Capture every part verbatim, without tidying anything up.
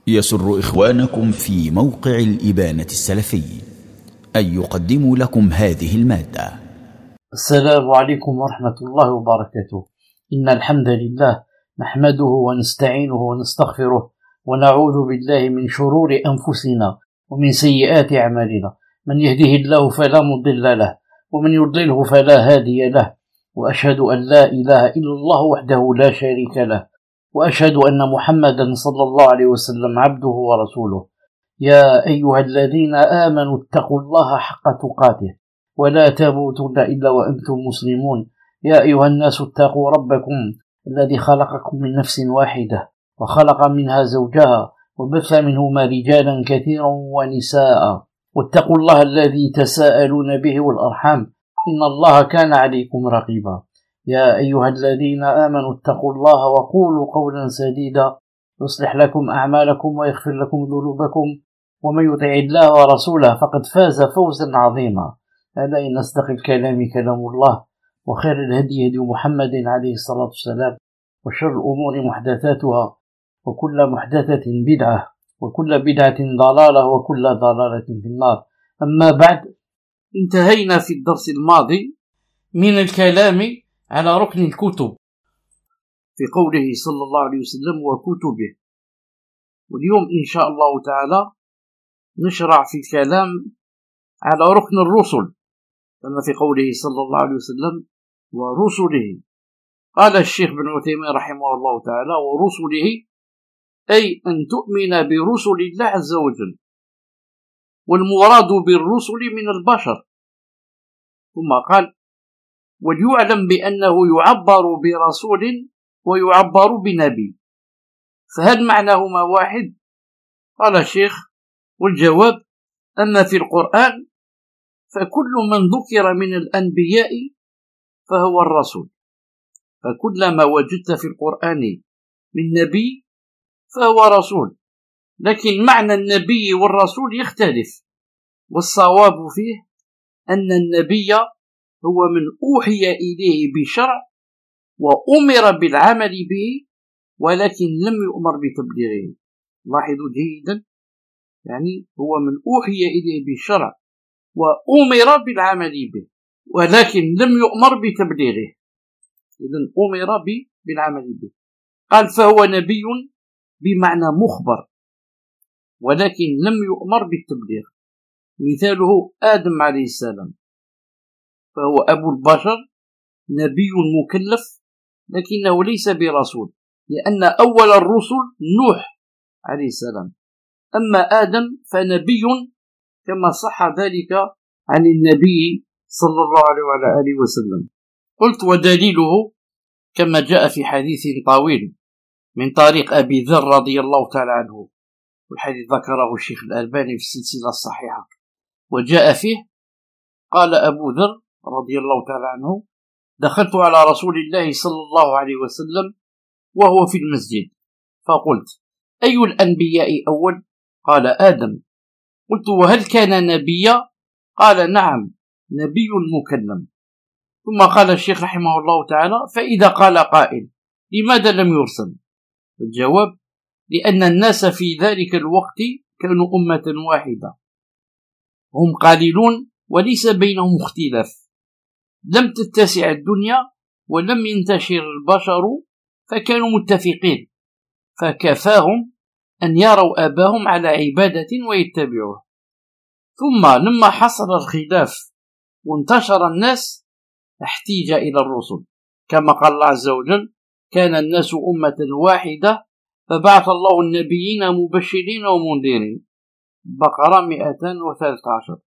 يسر إخوانكم في موقع الإبانة السلفي أن يقدموا لكم هذه المادة. السلام عليكم ورحمة الله وبركاته. إن الحمد لله نحمده ونستعينه ونستغفره ونعوذ بالله من شرور أنفسنا ومن سيئات أعمالنا، من يهده الله فلا مضل له ومن يضلله فلا هادي له، وأشهد أن لا إله إلا الله وحده لا شريك له، وأشهد أن محمدا صلى الله عليه وسلم عبده ورسوله. يا أيها الذين آمنوا اتقوا الله حق تقاته ولا تموتن إلا وأنتم مسلمون. يا أيها الناس اتقوا ربكم الذي خلقكم من نفس واحدة وخلق منها زوجها وبث منهما رجالا كثيرا ونساء، واتقوا الله الذي تساءلون به والأرحام إن الله كان عليكم رقيبا. يا أيها الذين آمنوا اتقوا الله وقولوا قولا سديدا يصلح لكم أعمالكم ويغفر لكم ذنوبكم، ومن يطع الله ورسوله فقد فاز فوزا عظيما. ألا إن أصدق الكلام كلام الله، وخير الهدي هدي محمد عليه الصلاة والسلام، وشر الأمور محدثاتها، وكل محدثة بدعة، وكل بدعة ضلالة، وكل ضلالة في النار. أما بعد، انتهينا في الدرس الماضي من الكلام على ركن الكتب في قوله صلى الله عليه وسلم وكتبه، واليوم إن شاء الله تعالى نشرع في الكلام على ركن الرسل، كما في قوله صلى الله عليه وسلم ورسله. قال الشيخ بن عثيمين رحمه الله تعالى ورسله أي أن تؤمن برسل الله عز وجل، والمراد بالرسل من البشر. ثم قال وليعلم بأنه يعبر برسول ويعبر بنبي، فهل معناهما واحد؟ قال الشيخ والجواب أما في القرآن فكل من ذكر من الأنبياء فهو الرسول، فكلما وجدت في القرآن من نبي فهو رسول، لكن معنى النبي والرسول يختلف، والصواب فيه أن النبي هو من أوحي إليه بشرع وأمر بالعمل به، ولكن لم يؤمر بتبليغه. لاحظوا جيدا، يعني هو من أوحي إليه بشرع وأمر بالعمل به، ولكن لم يؤمر بتبليغه، إذن أمر بالعمل به. قال فهو نبي بمعنى مخبر، ولكن لم يؤمر بالتبليغ. مثاله آدم عليه السلام، فهو أبو البشر، نبي مكلف، لكنه ليس برسول، لأن أول الرسل نوح عليه السلام، أما آدم فنبي كما صح ذلك عن النبي صلى الله عليه وعلى آله وسلم. قلت ودليله كما جاء في حديث طويل من طريق أبي ذر رضي الله تعالى عنه، والحديث ذكره الشيخ الألباني في السلسلة الصحيحة، وجاء فيه قال أبو ذر رضي الله تعالى عنه دخلت على رسول الله صلى الله عليه وسلم وهو في المسجد، فقلت أي الأنبياء أول؟ قال آدم. قلت وهل كان نبيا؟ قال نعم نبي مكلم. ثم قال الشيخ رحمه الله تعالى فإذا قال قائل لماذا لم يرسل؟ الجواب لأن الناس في ذلك الوقت كانوا أمة واحدة، هم قليلون وليس بينهم اختلاف، لم تتسع الدنيا ولم ينتشر البشر، فكانوا متفقين، فكفاهم أن يروا أباهم على عبادة ويتبعوه. ثم لما حصل الخلاف وانتشر الناس احتيج إلى الرسل، كما قال الله عز وجل كان الناس أمة واحدة فبعث الله النبيين مبشرين ومنذرين، بقرة مئتين وثلاثة عشر.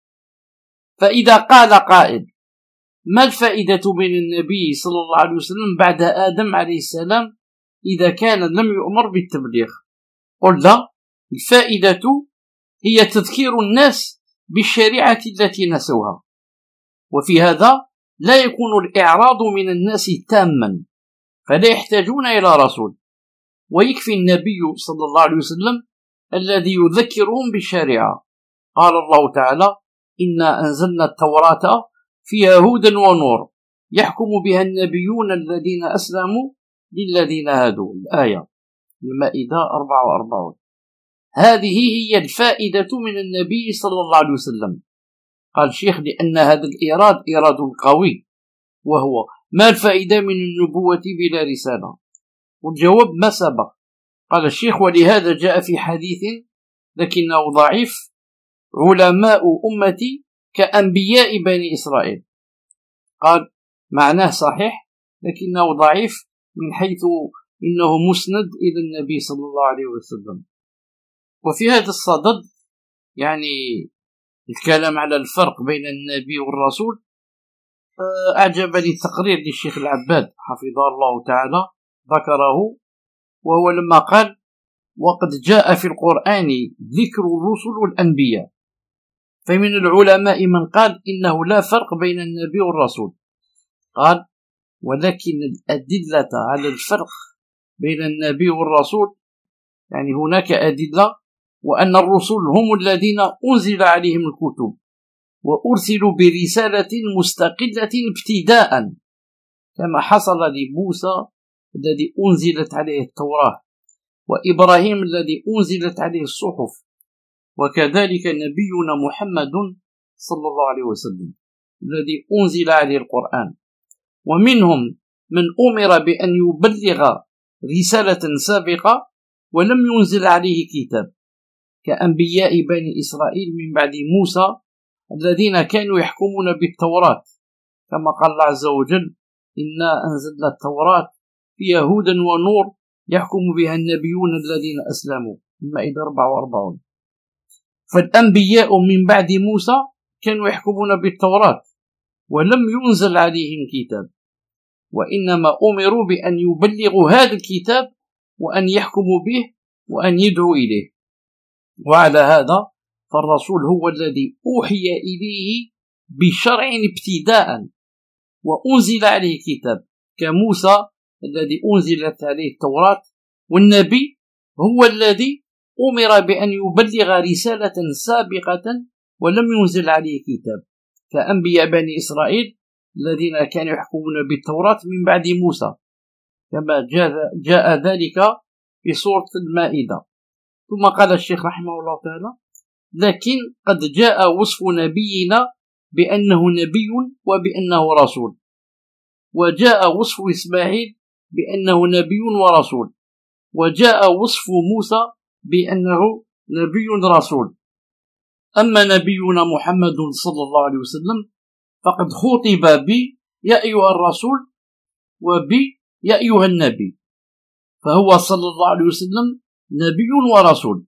فإذا قال قائل ما الفائدة من النبي صلى الله عليه وسلم بعد آدم عليه السلام إذا كان لم يؤمر بالتبليغ؟ قل لا، الفائدة هي تذكير الناس بالشريعة التي نسوها، وفي هذا لا يكون الإعراض من الناس تاما، فلا يحتاجون إلى رسول، ويكفي النبي صلى الله عليه وسلم الذي يذكرهم بالشريعة. قال الله تعالى إنا أنزلنا التوراة فيها هدى ونور يحكم بها النبيون الذين أسلموا للذين هادوا. الآية المائدة أربعة وأربعين. هذه هي الفائدة من النبي صلى الله عليه وسلم. قال الشيخ لأن هذا الإيراد إيراد قوي، وهو ما الفائدة من النبوة بلا رسالة؟ والجواب ما سبق. قال الشيخ ولهذا جاء في حديث لكنه ضعيف: علماء أمتي كأنبياء بني إسرائيل. قال معناه صحيح لكنه ضعيف من حيث إنه مسند إلى النبي صلى الله عليه وسلم. وفي هذا الصدد يعني الكلام على الفرق بين النبي والرسول، أعجبني التقرير للشيخ العباد حفظه الله تعالى ذكره، وهو لما قال: وقد جاء في القرآن ذكر الرسل والأنبياء، فمن العلماء من قال إنه لا فرق بين النبي والرسول. قال: ولكن الأدلة على الفرق بين النبي والرسول، يعني هناك أدلة، وأن الرسل هم الذين أنزل عليهم الكتب وأرسلوا برسالة مستقلة ابتداء، كما حصل لموسى الذي أنزلت عليه التوراة، وإبراهيم الذي أنزلت عليه الصحف، وكذلك نبينا محمد صلى الله عليه وسلم الذي أنزل عليه القرآن. ومنهم من أمر بأن يبلغ رسالة سابقة ولم ينزل عليه كتاب، كأنبياء بني إسرائيل من بعد موسى الذين كانوا يحكمون بالتوراة، كما قال الله عز وجل: إنا أنزلنا التوراة فيها هدى ونور يحكم بها النبيون الذين أسلموا، المائدة أربعة وأربعين. فالأنبياء من بعد موسى كانوا يحكمون بالتوراة ولم ينزل عليهم كتاب، وإنما أمروا بأن يبلغوا هذا الكتاب وأن يحكموا به وأن يدعوا إليه. وعلى هذا فالرسول هو الذي أوحي إليه بشرع ابتداء وأنزل عليه كتاب، كموسى الذي أنزلت عليه التوراة، والنبي هو الذي أمر بأن يبلغ رسالة سابقة ولم ينزل عليه كتاب، كأنبياء بني إسرائيل الذين كانوا يحكمون بالتوراة من بعد موسى، كما جاء ذلك في سورة المائدة. ثم قال الشيخ رحمه الله تعالى: لكن قد جاء وصف نبينا بأنه نبي وبأنه رسول، وجاء وصف إسماعيل بأنه نبي ورسول، وجاء وصف موسى بأنه نبي رسول. أما نبينا محمد صلى الله عليه وسلم فقد خطب ب يا أيها الرسول وب يا أيها النبي، فهو صلى الله عليه وسلم نبي ورسول.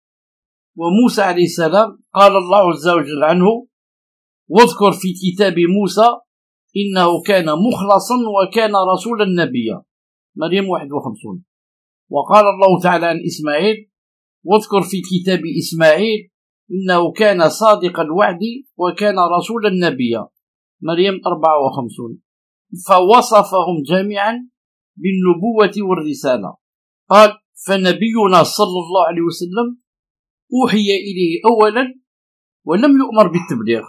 وموسى عليه السلام قال الله عز وجل عنه: واذكر في كتاب موسى إنه كان مخلصا وكان رسولا نبيا، مريم واحد وخمسون. وقال الله تعالى عن إسماعيل: واذكر في كتاب إسماعيل إنه كان صادق الوعد وكان رسولا نبيا، مريم أربعة وخمسون. فوصفهم جميعا بالنبوة والرسالة. قال: فنبينا صلى الله عليه وسلم أوحي إليه أولا ولم يؤمر بالتبليغ،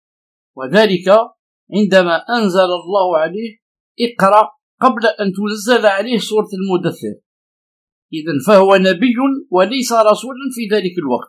وذلك عندما أنزل الله عليه اقرأ قبل أن تنزل عليه سورة المدثر، إذن فهو نبي وليس رسولا في ذلك الوقت.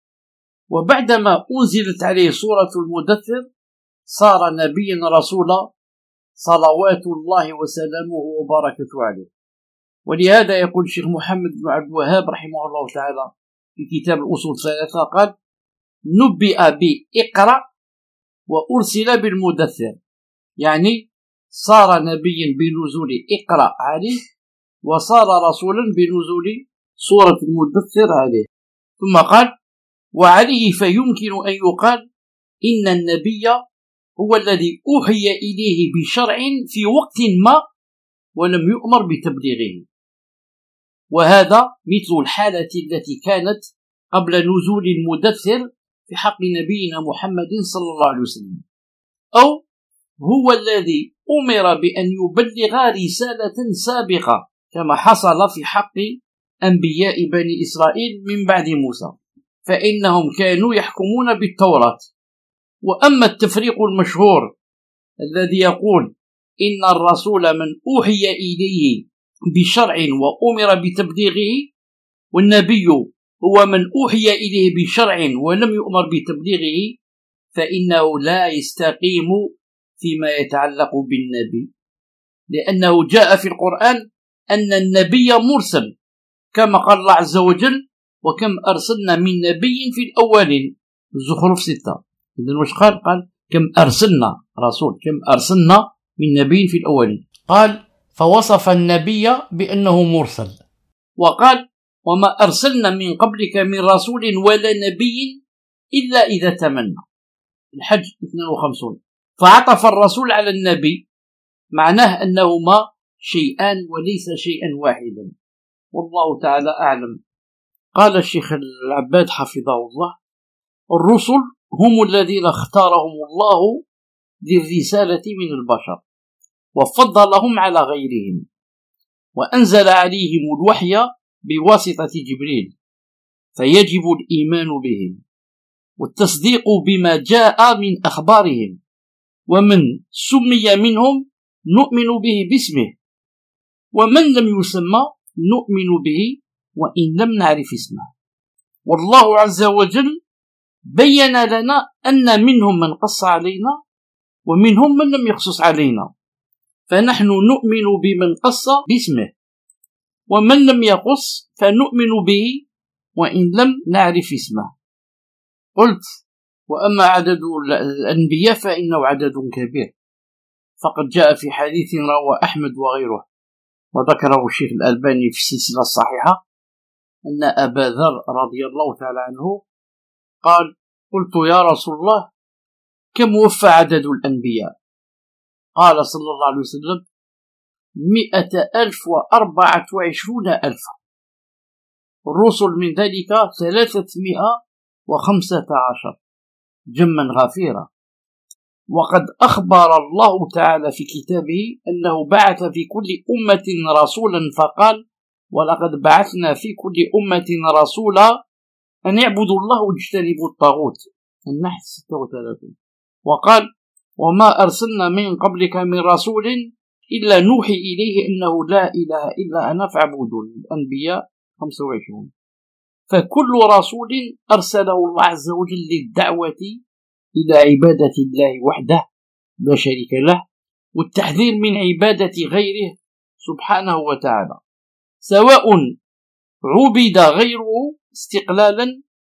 وبعدما أنزلت عليه سورة المدثر صار نبيا رسولا صلوات الله وسلامه وبركاته عليه. ولهذا يقول الشيخ محمد بن عبد الوهاب رحمه الله تعالى في كتاب الأصول الثلاثة: قال: نبئ بإقرأ وأرسل بالمدثر، يعني صار نبيا بنزول إقرأ عليه، وصار رسولا بنزول سورة المدثر عليه. ثم قال: وعليه فيمكن أن يقال إن النبي هو الذي أوحي إليه بشرع في وقت ما ولم يؤمر بتبليغه، وهذا مثل الحالة التي كانت قبل نزول المدثر في حق نبينا محمد صلى الله عليه وسلم، أو هو الذي أمر بأن يبلغ رسالة سابقة كما حصل في حق أنبياء بني إسرائيل من بعد موسى، فإنهم كانوا يحكمون بالتوراة. وأما التفريق المشهور الذي يقول إن الرسول من أوحي إليه بشرع وأمر بتبليغه، والنبي هو من أوحي إليه بشرع ولم يؤمر بتبليغه فإنه لا يستقيم فيما يتعلق بالنبي، لأنه جاء في القرآن أن النبي مرسل كما قال الله عز وجل: وكم أرسلنا من نبي في الأولين. الزخرف ستة. إذن واش قال؟ قال كم أرسلنا رسول، كم أرسلنا من نبي في الأولين. قال فوصف النبي بأنه مرسل، وقال وما أرسلنا من قبلك من رسول ولا نبي إلا إذا تمنى. الحج اثنين وخمسين. فعطف الرسول على النبي، معناه أنهما شيئان وليس شيئا واحدا، والله تعالى أعلم. قال الشيخ العباد حفظه الله: الرسل هم الذين اختارهم الله للرسالة من البشر وفضلهم على غيرهم، وأنزل عليهم الوحي بواسطة جبريل، فيجب الإيمان بهم والتصديق بما جاء من أخبارهم، ومن سمي منهم نؤمن به باسمه، ومن لم يسمى نؤمن به وإن لم نعرف اسمه. والله عز وجل بين لنا أن منهم من قص علينا ومنهم من لم يقصص علينا، فنحن نؤمن بمن قص باسمه، ومن لم يقص فنؤمن به وإن لم نعرف اسمه. قلت: وأما عدد الأنبياء فإنه عدد كبير، فقد جاء في حديث رواه أحمد وغيره، وذكره الشيخ الألباني في السلسلة الصحيحة، أن أبا ذر رضي الله تعالى عنه قال: قلت يا رسول الله كم وفى عدد الأنبياء؟ قال صلى الله عليه وسلم: مئة ألف وأربعة وعشرون ألفا. الرسل من ذلك ثلاثمائة وخمسة عشر، جما غفيرا. وقد أخبر الله تعالى في كتابه أنه بعث في كل أمة رسولا فقال: ولقد بعثنا في كل أمة رسولا أن يعبدوا الله واجتنبوا الطاغوت. النحل ستة وثلاثين. وقال: وما أرسلنا من قبلك من رسول إلا نوحي إليه أنه لا إله إلا أنا فاعبدون. الأنبياء خمسة وعشرين. فكل رسول أرسله الله عز وجل للدعوة إلى عبادة الله وحده لا شريك له، والتحذير من عبادة غيره سبحانه وتعالى، سواء عبد غيره استقلالا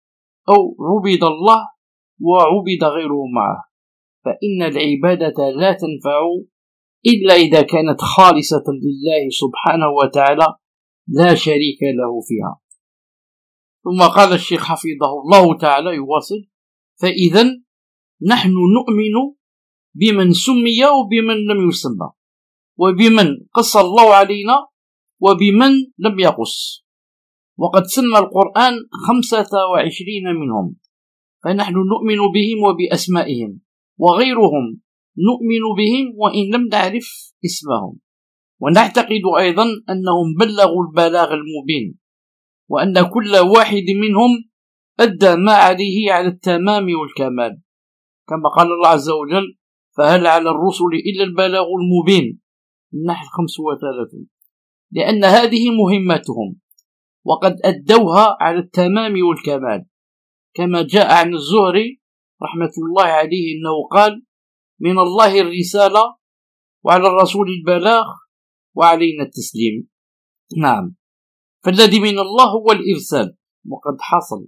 أو عبد الله وعبد غيره معه، فإن العبادة لا تنفع إلا إذا كانت خالصة لله سبحانه وتعالى لا شريك له فيها. ثم قال الشيخ حفظه الله تعالى يواصل: فإذا نحن نؤمن بمن سمي وبمن لم يسمى، وبمن قص الله علينا وبمن لم يقص، وقد سمى القرآن خمسة وعشرين منهم، فنحن نؤمن بهم وبأسمائهم، وغيرهم نؤمن بهم وإن لم نعرف اسمهم، ونعتقد أيضا أنهم بلغوا البلاغ المبين، وأن كل واحد منهم أدى ما عليه على التمام والكمال، كما قال الله عز وجل: فهل على الرسل إلا البلاغ المبين. النحل خمسة وثلاثين. لأن هذه مهمتهم وقد أدوها على التمام والكمال، كما جاء عن الزهري رحمة الله عليه أنه قال: من الله الرسالة وعلى الرسول البلاغ وعلينا التسليم. نعم، فالذي من الله هو الإرسال وقد حصل،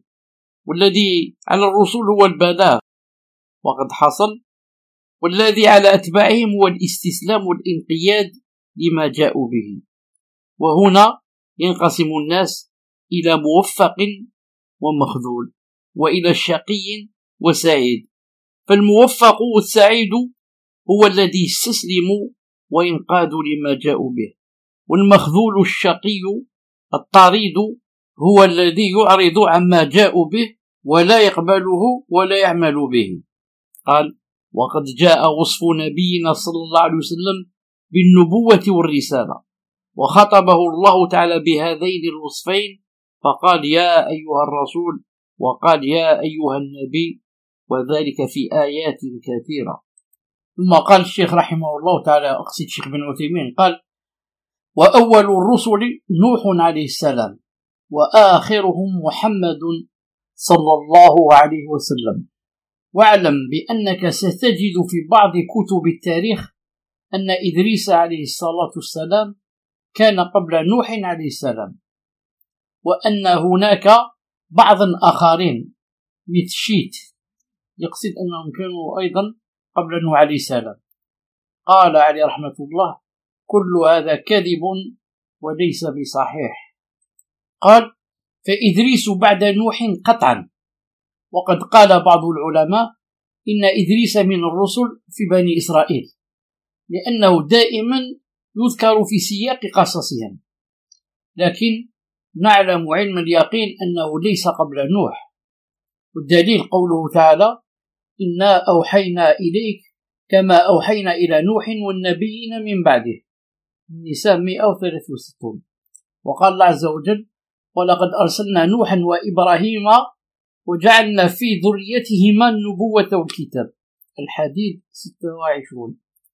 والذي على الرسول هو البلاغ وقد حصل، والذي على أتباعهم هو الاستسلام والانقياد لما جاءوا به. وهنا ينقسم الناس إلى موفق ومخذول، وإلى شقي وسعيد. فالموفق والسعيد هو الذي يستسلم وينقاد لما جاءوا به، والمخذول الشقي الطريد هو الذي يعرض عما جاءوا به ولا يقبله ولا يعمل به. قال: وقد جاء وصف نبينا صلى الله عليه وسلم بالنبوة والرسالة، وخطبه الله تعالى بهذين الوصفين، فقال: يا أيها الرسول، وقال: يا أيها النبي، وذلك في آيات كثيرة. ثم قال الشيخ رحمه الله تعالى، أقصد الشيخ بن عثيمين، قال: وأول الرسل نوح عليه السلام، وآخرهم محمد صلى الله عليه وسلم. واعلم بأنك ستجد في بعض كتب التاريخ أن إدريس عليه الصلاة والسلام كان قبل نوح عليه السلام، وأن هناك بعض آخرين مثل شيت يقصد أنهم كانوا أيضا قبل نوح عليه السلام. قال عليه رحمة الله: كل هذا كذب وليس بصحيح. قال: فإدريس بعد نوح قطعا. وقد قال بعض العلماء إن إدريس من الرسل في بني إسرائيل، لأنه دائما يذكر في سياق قصصهم، لكن نعلم علم اليقين أنه ليس قبل نوح. والدليل قوله تعالى: إنا أوحينا إليك كما أوحينا إلى نوح والنبيين من بعده، النساء مئة وثلاثة وستين. وقال الله عز وجل: ولقد أرسلنا نوحا وإبراهيم وجعلنا في ذريتهما النبوة والكتاب، الحديد ستة وعشرين.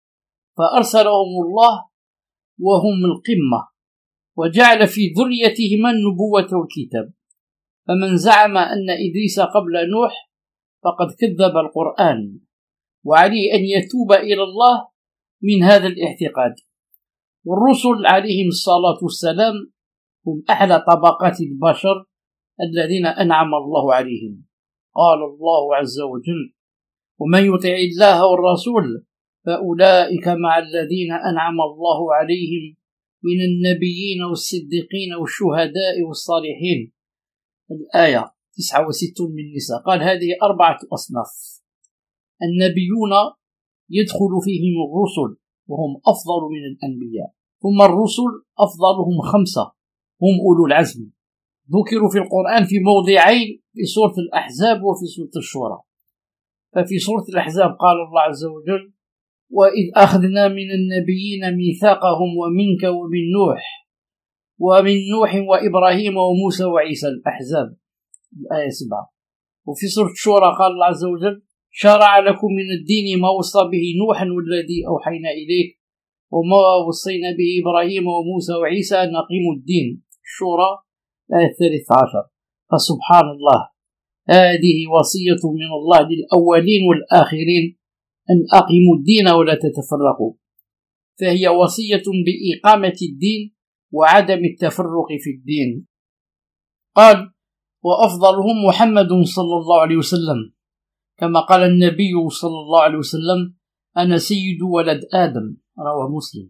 فأرسلهم الله وهم القمة، وجعل في ذريتهما النبوة والكتاب. فمن زعم أن إدريس قبل نوح فقد كذب القرآن، وعليه أن يتوب إلى الله من هذا الاعتقاد. والرسل عليهم الصلاة والسلام هم أعلى طبقات البشر الذين أنعم الله عليهم. قال الله عز وجل: ومن يطع الله والرسول فأولئك مع الذين أنعم الله عليهم من النبيين والصديقين والشهداء والصالحين، الآية تسعة وستين من النساء. قال: هذه أربعة أصناف. النبيون يدخل فيهم الرسل وهم أفضل من الأنبياء، ثم الرسل أفضلهم خمسة هم أولو العزم، ذكروا في القرآن في موضعين، في سورة الأحزاب وفي سورة الشورى. ففي سورة الأحزاب قال الله عز وجل: وإذ أخذنا من النبيين ميثاقهم ومنك ومن نوح ومن نوح وإبراهيم وموسى وعيسى، الأحزاب الآية سبعة. وفي سورة الشورى قال الله عز وجل: شرع لكم من الدين ما وصى به نوحا والذي أوحينا إليك وما وصينا به إبراهيم وموسى وعيسى أن أقيموا الدين، الشورى الآية الثالثة عشر. فسبحان الله، هذه وصية من الله للأولين والآخرين أن أقيموا الدين ولا تتفرقوا، فهي وصية بإقامة الدين وعدم التفرق في الدين. قال: وأفضلهم محمد صلى الله عليه وسلم، كما قال النبي صلى الله عليه وسلم: أنا سيد ولد آدم، رواه مسلم.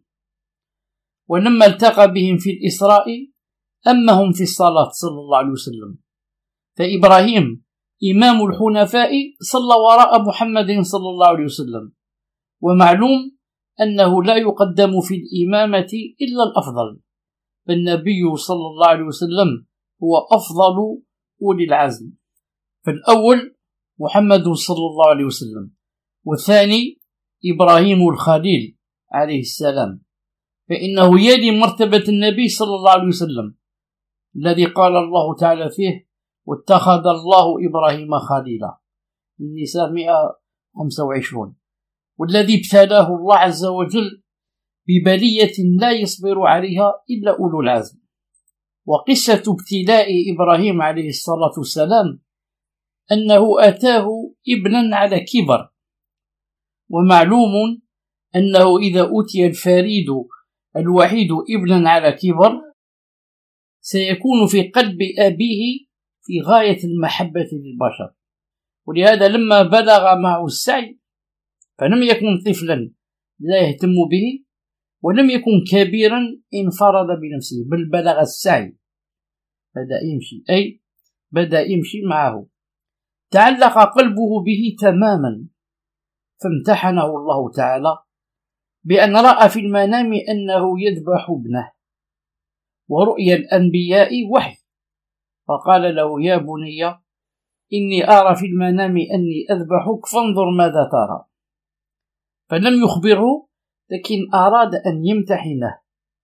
ولما التقى بهم في الإسراء أمهم في الصلاة صلى الله عليه وسلم. فإبراهيم إمام الحنفاء صلى وراء محمد صلى الله عليه وسلم، ومعلوم أنه لا يقدم في الإمامة إلا الأفضل، فالنبي صلى الله عليه وسلم هو أفضل أولي العزم. فالأول محمد صلى الله عليه وسلم، والثاني إبراهيم الخليل عليه السلام، فإنه يلي مرتبة النبي صلى الله عليه وسلم الذي قال الله تعالى فيه: واتخذ الله إبراهيم خليلا، النساء مئة وخمسة وعشرين، والذي ابتلاه الله عز وجل ببلية لا يصبر عليها إلا أولو العزم. وقصة ابتلاء إبراهيم عليه الصلاة والسلام أنه أتاه ابنا على كبر، ومعلوم أنه إذا أوتي الفريد الوحيد ابنا على كبر سيكون في قلب أبيه في غاية المحبة للبشر، ولهذا لما بلغ معه السعي فلم يكن طفلا لا يهتم به، ولم يكن كبيرا انفرد بنفسه، بل بلغ السعي، بدأ يمشي، أي بدأ يمشي معه، تعلق قلبه به تماما. فامتحنه الله تعالى بأن رأى في المنام أنه يذبح ابنه، ورؤيا الأنبياء وحي، فقال له: يا بني إني أرى في المنام أني أذبحك فانظر ماذا ترى. فلم يخبره، لكن أراد أن يمتحنه.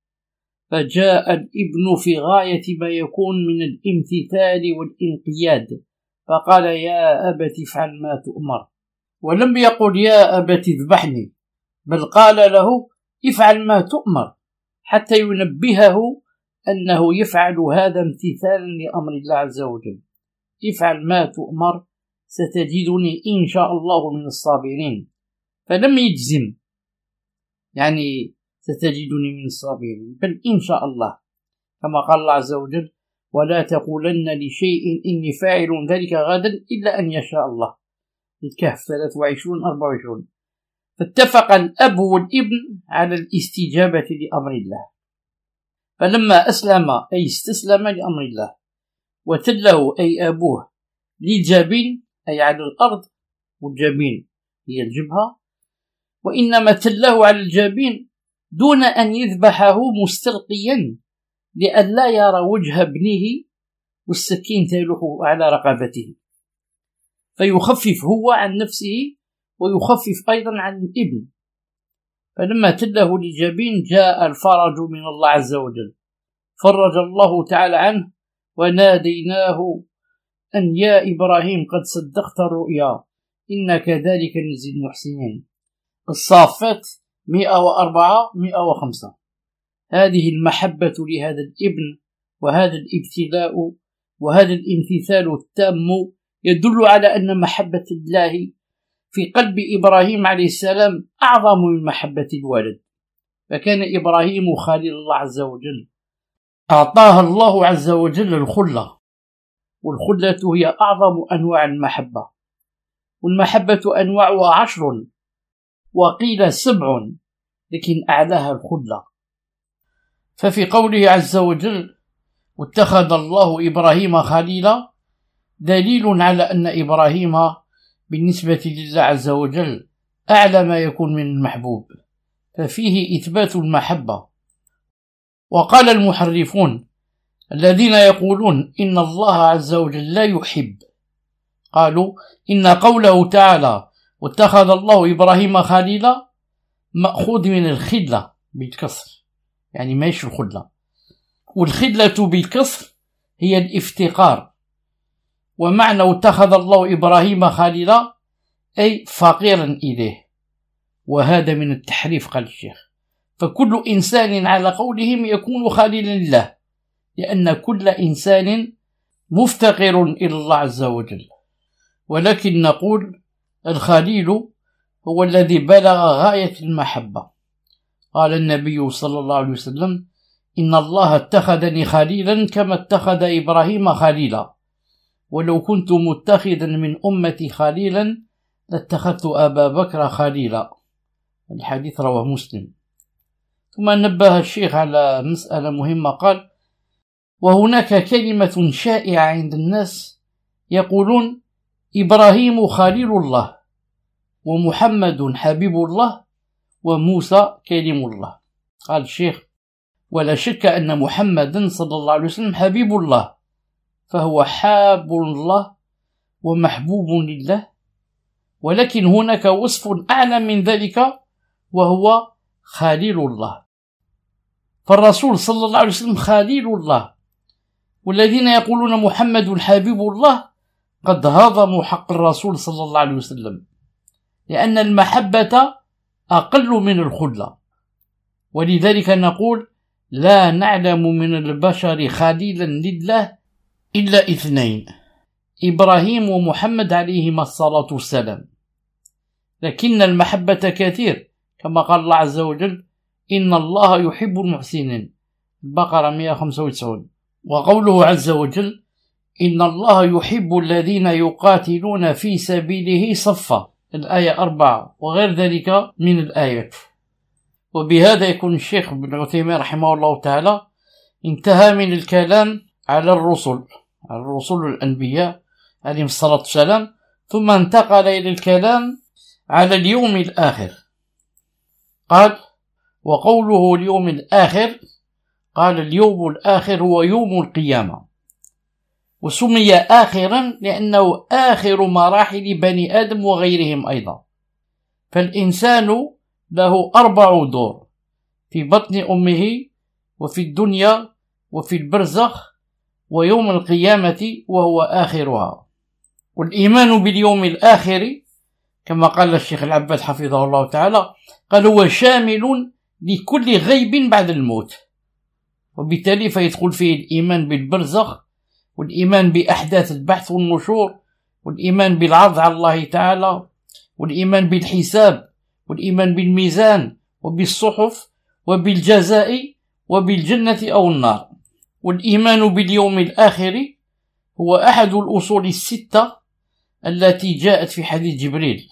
فجاء الابن في غاية ما يكون من الامتثال والانقياد، فقال: يا أبت افعل ما تؤمر. ولم يقل: يا أبت اذبحني، بل قال له: افعل ما تؤمر، حتى ينبهه أنه يفعل هذا امتثالا لأمر الله عز وجل. افعل ما تؤمر ستجدني إن شاء الله من الصابرين، فلم يجزم يعني ستجدني من الصابرين، بل إن شاء الله، كما قال الله عز وجل: ولا تقولن لشيء إني فاعل ذلك غدا إلا أن يشاء الله. الكهف ثلاثة وعشرين أربعة وعشرين. فاتفق الأب والابن على الاستجابة لأمر الله، فلما أسلم أي استسلم لأمر الله، وتله أي أبوه للجبين أي على الأرض، والجبين هي الجبهة، وإنما تله على الجبين دون أن يذبحه مستلقيا لئلا يرى وجه ابنه والسكين تلوح على رقبته، فيخفف هو عن نفسه ويخفف أيضا عن الابن. فلما تله للجبين جاء الفرج من الله عز وجل، فرج الله تعالى عنه، وناديناه أن يا إبراهيم قد صدقت الرؤيا إنا كذلك نجزي المحسنين. الصافات مئة وأربعة مئة وخمسة. هذه المحبة لهذا الابن وهذا الابتلاء وهذا الامتثال التام يدل على أن محبة الله في قلب إبراهيم عليه السلام أعظم من محبة الولد، فكان إبراهيم خليل الله عز وجل، أعطاها الله عز وجل الخلة، والخلة هي أعظم أنواع المحبة، والمحبة أنواعها عشر وقيل سبع، لكن أعلاها الخلة. ففي قوله عز وجل: واتخذ الله إبراهيم خليلا، دليل على أن إبراهيم بالنسبة لله عز وجل أعلى ما يكون من المحبوب، ففيه إثبات المحبة. وقال المحرفون الذين يقولون إن الله عز وجل لا يحب، قالوا إن قوله تعالى واتخذ الله إبراهيم خليلا مأخوذ من الخلة بالكسر، يعني ماهيش الخلة، والخلة بالكسر هي الافتقار، ومعنى اتخذ الله إبراهيم خليلا أي فقيرا إليه، وهذا من التحريف قال الشيخ. فكل إنسان على قولهم يكون خليلا لله، لأن كل إنسان مفتقر إلى الله عز وجل، ولكن نقول الخليل هو الذي بلغ غاية المحبة. قال النبي صلى الله عليه وسلم: إن الله اتخذني خليلا كما اتخذ إبراهيم خليلا، ولو كنت متخذا من أمتي خليلا لاتخذت أبا بكر خليلا. الحديث رواه مسلم. ثم نبه الشيخ على مسألة مهمة، قال: وهناك كلمة شائعة عند الناس يقولون إبراهيم خليل الله، ومحمد حبيب الله، وموسى كلم الله. قال الشيخ: ولا شك أن محمدا صلى الله عليه وسلم حبيب الله، فهو حاب الله ومحبوب لله، ولكن هناك وصف أعلى من ذلك وهو خليل الله. فالرسول صلى الله عليه وسلم خليل الله، والذين يقولون محمد حبيب الله قد هضموا حق الرسول صلى الله عليه وسلم، لأن المحبة أقل من الخلة. ولذلك نقول: لا نعلم من البشر خليلا لله إلا اثنين، إبراهيم ومحمد عليهما الصلاة والسلام، لكن المحبة كثير، كما قال الله عز وجل: إن الله يحب المحسنين، البقرة مئة وخمسة وتسعين. وقوله عز وجل: إن الله يحب الذين يقاتلون في سبيله صفا، الآية أربعة، وغير ذلك من الآيات. وبهذا يكون الشيخ ابن عثيمين رحمه الله تعالى انتهى من الكلام على الرسل على الرسل الأنبياء عليهم الصلاة والسلام، ثم انتقل إلى الكلام على اليوم الآخر. قال: وقوله اليوم الآخر، قال: اليوم الآخر هو يوم القيامة، وسمي آخرا لأنه آخر مراحل بني آدم وغيرهم أيضا. فالإنسان له أربع دور: في بطن أمه، وفي الدنيا، وفي البرزخ، ويوم القيامة وهو آخرها. والإيمان باليوم الآخر كما قال الشيخ العباد حفظه الله تعالى، قال: هو شامل لكل غيب بعد الموت، وبالتالي فيدخل فيه الإيمان بالبرزخ، والإيمان بأحداث البحث والنشور، والإيمان بالعرض على الله تعالى، والإيمان بالحساب، والإيمان بالميزان وبالصحف وبالجزاء وبالجنة أو النار. والإيمان باليوم الآخر هو أحد الأصول الستة التي جاءت في حديث جبريل،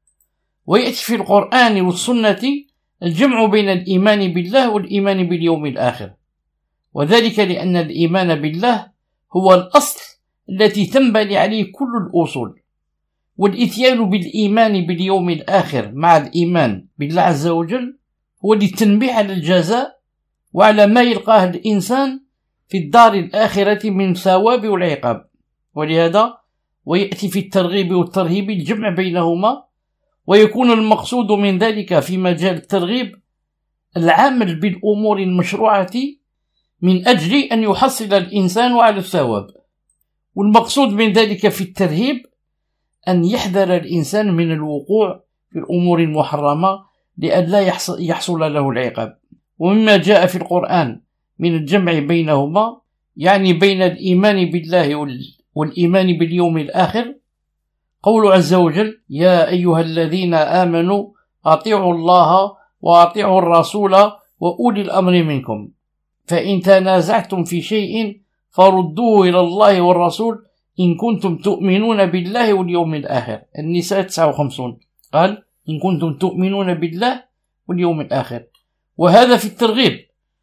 ويأتي في القرآن والسنة الجمع بين الإيمان بالله والإيمان باليوم الآخر، وذلك لأن الإيمان بالله هو الأصل التي تنبني عليه كل الأصول، والإتيان بالإيمان باليوم الآخر مع الإيمان بالله عز وجل هو للتنبيه على الجزاء وعلى ما يلقاه الإنسان في الدار الآخرة من ثواب والعقاب. ولهذا ويأتي في الترغيب والترهيب الجمع بينهما، ويكون المقصود من ذلك في مجال الترغيب العمل بالأمور المشروعة من أجل أن يحصل الإنسان على الثواب، والمقصود من ذلك في الترهيب أن يحذر الإنسان من الوقوع في الأمور المحرمة لئلا يحصل له العقاب. ومما جاء في القرآن من الجمع بينهما يعني بين الإيمان بالله والإيمان باليوم الآخر قول عز وجل: يا أيها الذين آمنوا أطيعوا الله وأطيعوا الرسول وأولي الأمر منكم فإن تنازعتم في شيء فردوه إلى الله والرسول إن كنتم تؤمنون بالله واليوم الآخر. النساء تسعة وخمسين قال: إن كنتم تؤمنون بالله واليوم الآخر، وهذا في الترغيب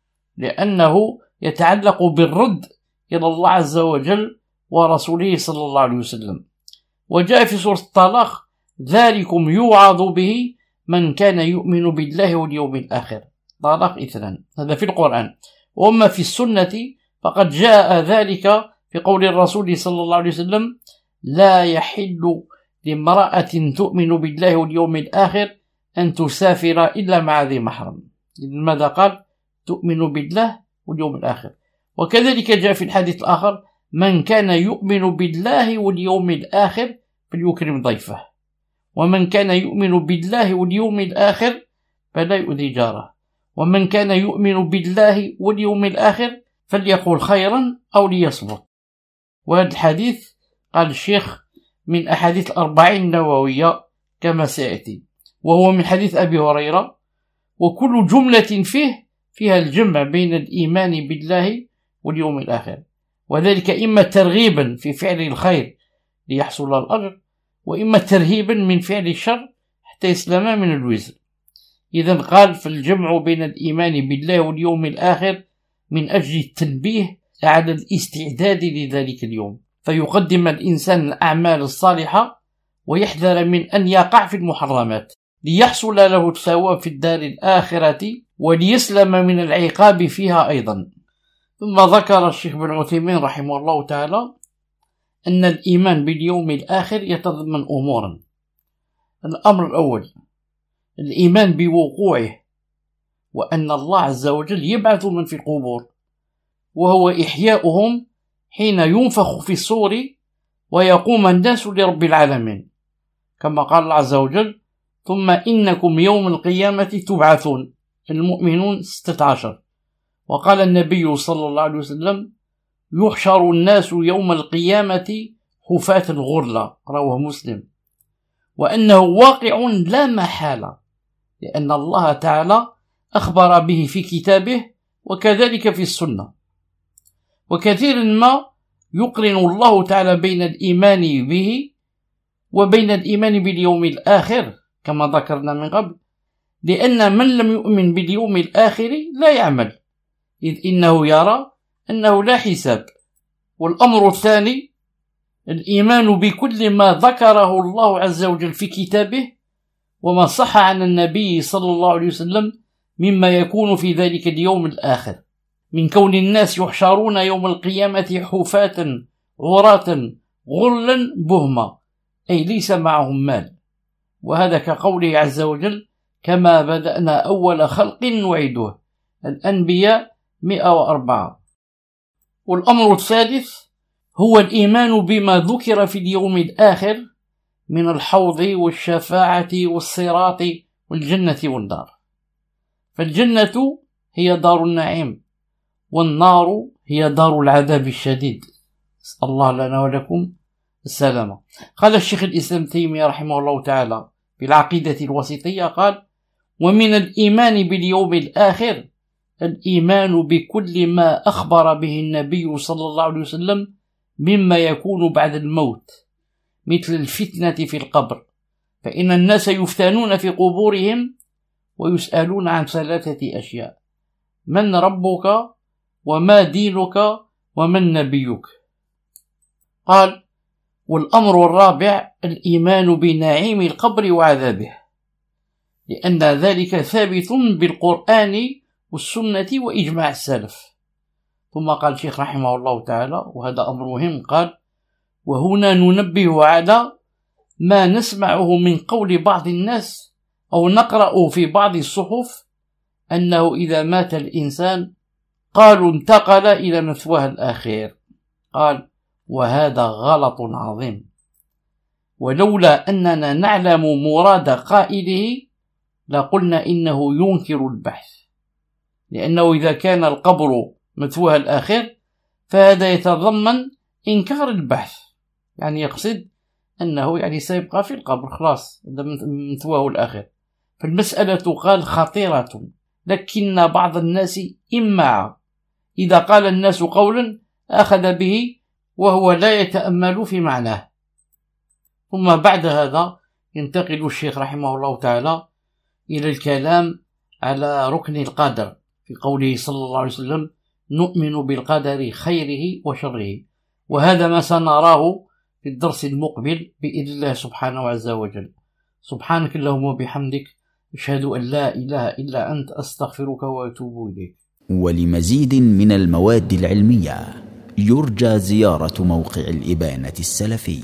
لأنه يتعلق بالرد إلى الله عز وجل ورسوله صلى الله عليه وسلم. وجاء في سورة الطلاق: ذلكم يوعظ به من كان يؤمن بالله واليوم الآخر. طلاق اثنان، هذا في القرآن. وأما في السنة فقد جاء ذلك في قول الرسول صلى الله عليه وسلم: لا يحل لامرأة تؤمن بالله واليوم الآخر أن تسافر إلا مع ذي محرم. ماذا قال؟ تؤمن بالله واليوم الآخر. وكذلك جاء في الحديث الآخر: من كان يؤمن بالله واليوم الآخر فليكرم ضيفه، ومن كان يؤمن بالله واليوم الآخر فلا يؤذي جاره، ومن كان يؤمن بالله واليوم الآخر فليقول خيرا أو ليصمت. وهذا الحديث قال الشيخ من أحاديث الأربعين النووية كما سيأتي، وهو من حديث أبي هريرة، وكل جملة فيه فيها الجمع بين الإيمان بالله واليوم الآخر، وذلك إما ترغيبا في فعل الخير ليحصل الأجر، وإما ترهيبا من فعل الشر حتى يسلم من الوزر. إذن قال فالجمع بين الإيمان بالله واليوم الآخر من أجل التنبيه على الاستعداد لذلك اليوم، فيقدم الإنسان الأعمال الصالحة ويحذر من أن يقع في المحرمات ليحصل له الثواب في الدار الآخرة وليسلم من العقاب فيها أيضا. ثم ذكر الشيخ بن عثيمين رحمه الله تعالى أن الإيمان باليوم الآخر يتضمن أمورا. الأمر الأول الإيمان بوقوعه، وأن الله عز وجل يبعث من في القبور، وهو إحياؤهم حين ينفخ في الصور ويقوم الناس لرب العالمين، كما قال الله عز وجل: ثم إنكم يوم القيامة تبعثون. المؤمنون ستة عشر. وقال النبي صلى الله عليه وسلم: يحشر الناس يوم القيامة حفاة غرلا، رواه مسلم. وأنه واقع لا محالة، لأن الله تعالى أخبر به في كتابه وكذلك في السنة. وكثيرا ما يقرن الله تعالى بين الإيمان به وبين الإيمان باليوم الآخر كما ذكرنا من قبل، لأن من لم يؤمن باليوم الآخر لا يعمل، إذ إنه يرى أنه لا حساب. والأمر الثاني الإيمان بكل ما ذكره الله عز وجل في كتابه وما صح عن النبي صلى الله عليه وسلم مما يكون في ذلك اليوم الآخر، من كون الناس يحشرون يوم القيامة حفاة عراة غرلا بهما، أي ليس معهم مال. وهذا كقوله عز وجل: كما بدأنا أول خلق نعيده. الأنبياء مئة وأربعة. والأمر الثالث هو الإيمان بما ذكر في اليوم الآخر من الحوض والشفاعة والصراط والجنة والنار. فالجنة هي دار النعيم، والنار هي دار العذاب الشديد. أسأل الله لنا ولكم السلامة. قال الشيخ الإسلام تيمية رحمه الله تعالى في العقيدة الوسيطية قال: ومن الإيمان باليوم الآخر الإيمان بكل ما أخبر به النبي صلى الله عليه وسلم مما يكون بعد الموت، مثل الفتنة في القبر، فإن الناس يفتنون في قبورهم ويسألون عن ثلاثة أشياء: من ربك، وما دينك، ومن نبيك. قال: والأمر الرابع الإيمان بنعيم القبر وعذابه، لأن ذلك ثابت بالقرآن والسنة وإجماع السلف. ثم قال الشيخ رحمه الله تعالى، وهذا أمر مهم، قال: وهنا ننبه على ما نسمعه من قول بعض الناس أو نقرأ في بعض الصحف أنه إذا مات الإنسان قالوا انتقل إلى مثواه الأخير. قال: وهذا غلط عظيم، ولولا أننا نعلم مراد قائله لقلنا إنه ينكر البحث، لأنه إذا كان القبر مثواه الأخير فهذا يتضمن إنكار البحث، يعني يقصد أنه يعني سيبقى في القبر خلاص، هذا مثواه الأخير. فالمسألة قال خطيرة، لكن بعض الناس إما إذا قال الناس قولا أخذ به وهو لا يتأمل في معناه. ثم بعد هذا ينتقل الشيخ رحمه الله تعالى إلى الكلام على ركن القدر في قوله صلى الله عليه وسلم: نؤمن بالقدر خيره وشره. وهذا ما سنراه في الدرس المقبل بإذن الله سبحانه عز وجل. سبحانك اللهم وبحمدك، أشهد أن لا إله إلا أنت، أستغفرك وأتوب إليك. ولمزيد من المواد العلمية يرجى زيارة موقع الإبانة السلفي.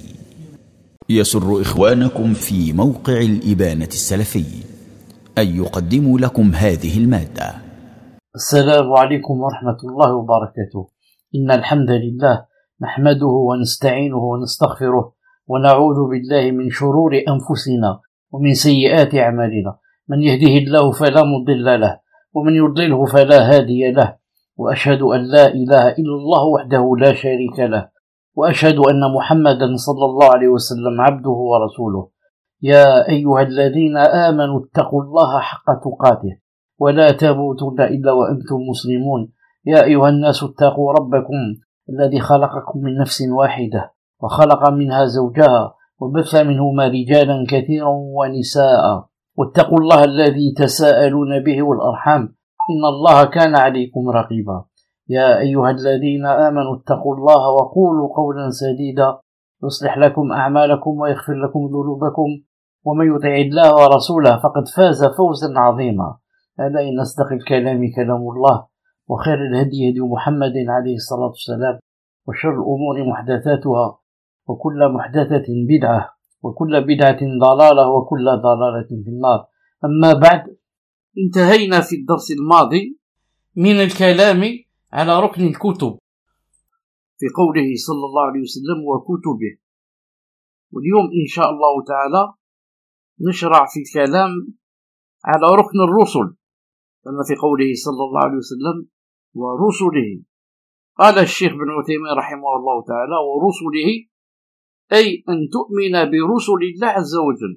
يسر إخوانكم في موقع الإبانة السلفي أن يقدموا لكم هذه المادة. السلام عليكم ورحمة الله وبركاته. إن الحمد لله نحمده ونستعينه ونستغفره، ونعوذ بالله من شرور أنفسنا ومن سيئات أعمالنا. من يهده الله فلا مضل له، ومن يضلله فلا هادي له. وأشهد أن لا إله إلا الله وحده لا شريك له، وأشهد أن محمدا صلى الله عليه وسلم عبده ورسوله. يا أيها الذين آمنوا اتقوا الله حق تقاته ولا تموتن إلا وأنتم مسلمون. يا أيها الناس اتقوا ربكم الذي خلقكم من نفس واحدة وخلق منها زوجها وبث منهما رجالا كثيرا ونساء، واتقوا الله الذي تساءلون به والأرحام إن الله كان عليكم رقيبا. يا أيها الذين آمنوا اتقوا الله وقولوا قولا سديدا يصلح لكم أعمالكم ويغفر لكم ذنوبكم، ومن يطع الله ورسوله فقد فاز فوزا عظيما. ألا إن أصدق الكلام كلام الله، وخير الهدي هدي محمد عليه الصلاة والسلام، وشر الأمور محدثاتها، وكل محدثة بدعة، وكل بدعة ضلالة، وكل ضلالة في النار. أما بعد، انتهينا في الدرس الماضي من الكلام على ركن الكتب في قوله صلى الله عليه وسلم وكتبه. واليوم إن شاء الله تعالى نشرع في الكلام على ركن الرسل، كما في قوله صلى الله عليه وسلم ورسله. قال الشيخ بن عثيمين رحمه الله تعالى: ورسله أي أن تؤمن برسل الله عز وجل،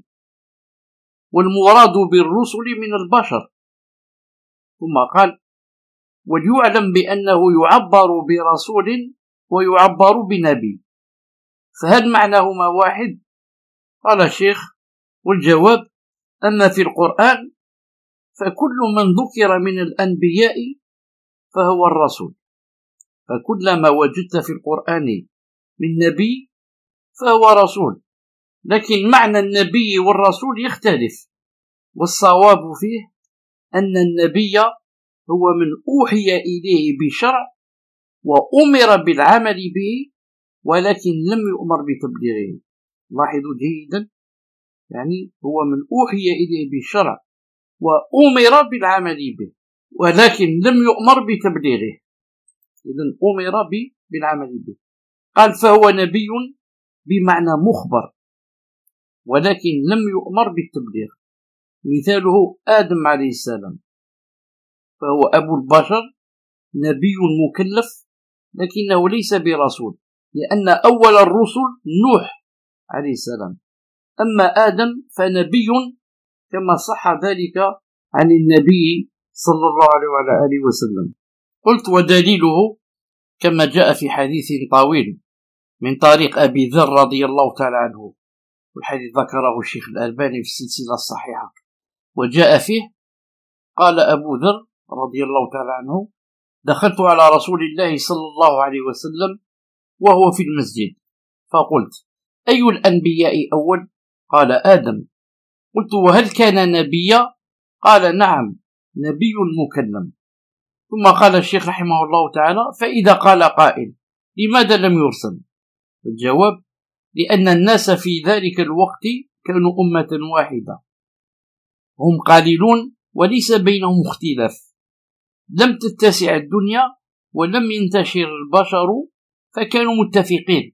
والمراد بالرسل من البشر. ثم قال: وليعلم بأنه يعبر برسول ويعبر بنبي، فهل معناهما واحد؟ قال الشيخ: والجواب أما في القرآن فكل من ذكر من الأنبياء فهو الرسول، فكلما وجدت في القرآن من نبي فهو رسول، لكن معنى النبي والرسول يختلف، والصواب فيه أن النبي هو من أوحي إليه بشرع وأمر بالعمل به، ولكن لم يؤمر بتبليغه. لاحظوا جيدا، يعني هو من أوحي إليه بشرع وأمر بالعمل به، ولكن لم يؤمر بتبليغه، إذن أمر بالعمل به. قال: فهو نبي بمعنى مخبر، ولكن لم يؤمر بالتبليغ. مثاله آدم عليه السلام، فهو أبو البشر نبي مكلف لكنه ليس برسول، لأن أول الرسل نوح عليه السلام، أما آدم فنبي كما صح ذلك عن النبي صلى الله عليه وعلى آله وسلم. قلت ودليله كما جاء في حديث طويل من طريق أبي ذر رضي الله تعالى عنه، والحديث ذكره الشيخ الألباني في السلسلة الصحيحة، وجاء فيه قال أبو ذر رضي الله تعالى عنه: دخلت على رسول الله صلى الله عليه وسلم وهو في المسجد فقلت: أي الأنبياء أول؟ قال: آدم. قلت: وهل كان نبيا؟ قال: نعم، نبي مكلم. ثم قال الشيخ رحمه الله تعالى: فإذا قال قائل لماذا لم يرسل؟ الجواب: لأن الناس في ذلك الوقت كانوا أمة واحدة، هم قليلون وليس بينهم اختلاف، لم تتسع الدنيا ولم ينتشر البشر، فكانوا متفقين،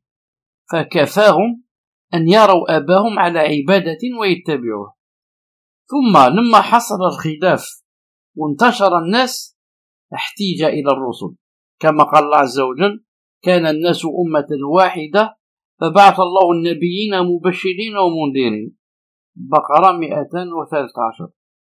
فكفاهم أن يروا أباهم على عبادة ويتبعوه. ثم لما حصل الخلاف وانتشر الناس احتيج إلى الرسل، كما قال الله عز وجل: كان الناس أمة واحدة فبعث الله النبيين مبشرين ومنذرين، بقرة مئتين وثلاثة عشر.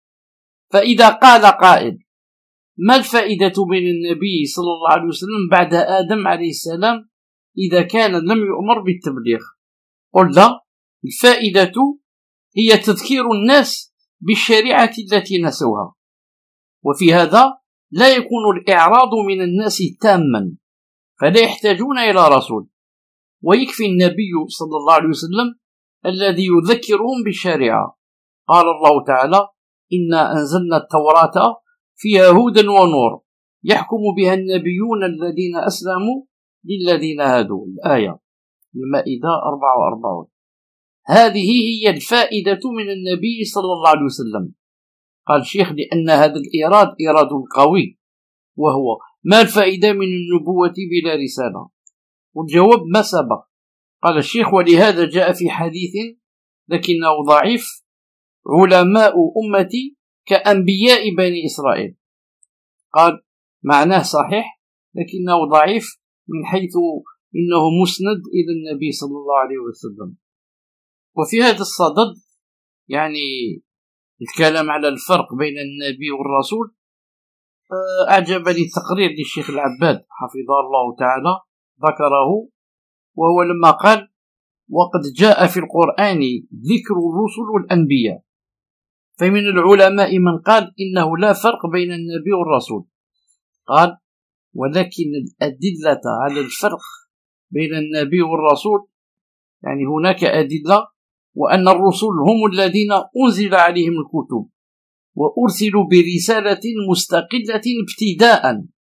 فإذا قال قائل: ما الفائدة من النبي صلى الله عليه وسلم بعد آدم عليه السلام إذا كان لم يؤمر بالتبليغ؟ قلنا: الفائدة هي تذكير الناس بالشريعة التي نسوها، وفي هذا لا يكون الإعراض من الناس تاما، فلا يحتاجون إلى رسول، ويكفي النبي صلى الله عليه وسلم الذي يذكرهم بالشريعة. قال الله تعالى: إنا أنزلنا التوراة فيها هدى ونور يحكم بها النبيون الذين أسلموا للذين هادوا. الآية المائدة أربعة وأربعين. هذه هي الفائدة من النبي صلى الله عليه وسلم. قال الشيخ: لأن هذا الإيراد إيراد قوي، وهو: ما الفائدة من النبوة بلا رسالة؟ والجواب ما سبق. قال الشيخ: ولهذا جاء في حديث لكنه ضعيف: علماء أمتي كأنبياء بني إسرائيل. قال معناه صحيح لكنه ضعيف من حيث إنه مسند إلى النبي صلى الله عليه وسلم. وفي هذا الصدد يعني الكلام على الفرق بين النبي والرسول، أعجبني التقرير للشيخ العباد حفظه الله تعالى ذكره، وهو لما قال: وقد جاء في القرآن ذكر الرسل والأنبياء، فمن العلماء من قال إنه لا فرق بين النبي والرسول. قال: ولكن الأدلة على الفرق بين النبي والرسول، يعني هناك أدلة، وأن الرسل هم الذين أنزل عليهم الكتب وأرسلوا برسالة مستقلة ابتداء،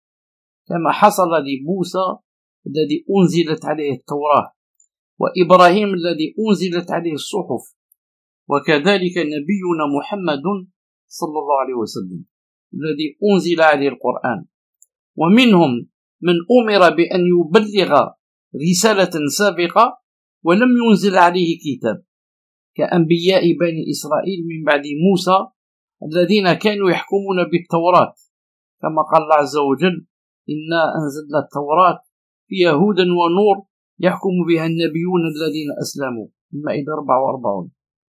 كما حصل لموسى الذي أنزلت عليه التوراة، وإبراهيم الذي أنزلت عليه الصحف، وكذلك نبينا محمد صلى الله عليه وسلم الذي أنزل عليه القرآن. ومنهم من أمر بأن يبلغ رسالة سابقة ولم ينزل عليه كتاب، كأنبياء بني إسرائيل من بعد موسى الذين كانوا يحكمون بالتوراة، كما قال الله عز وجل: إنا أنزلنا التوراة فيها هدى ونور يحكم بها النبيون الذين أسلموا، المائدة أربعة وأربعين.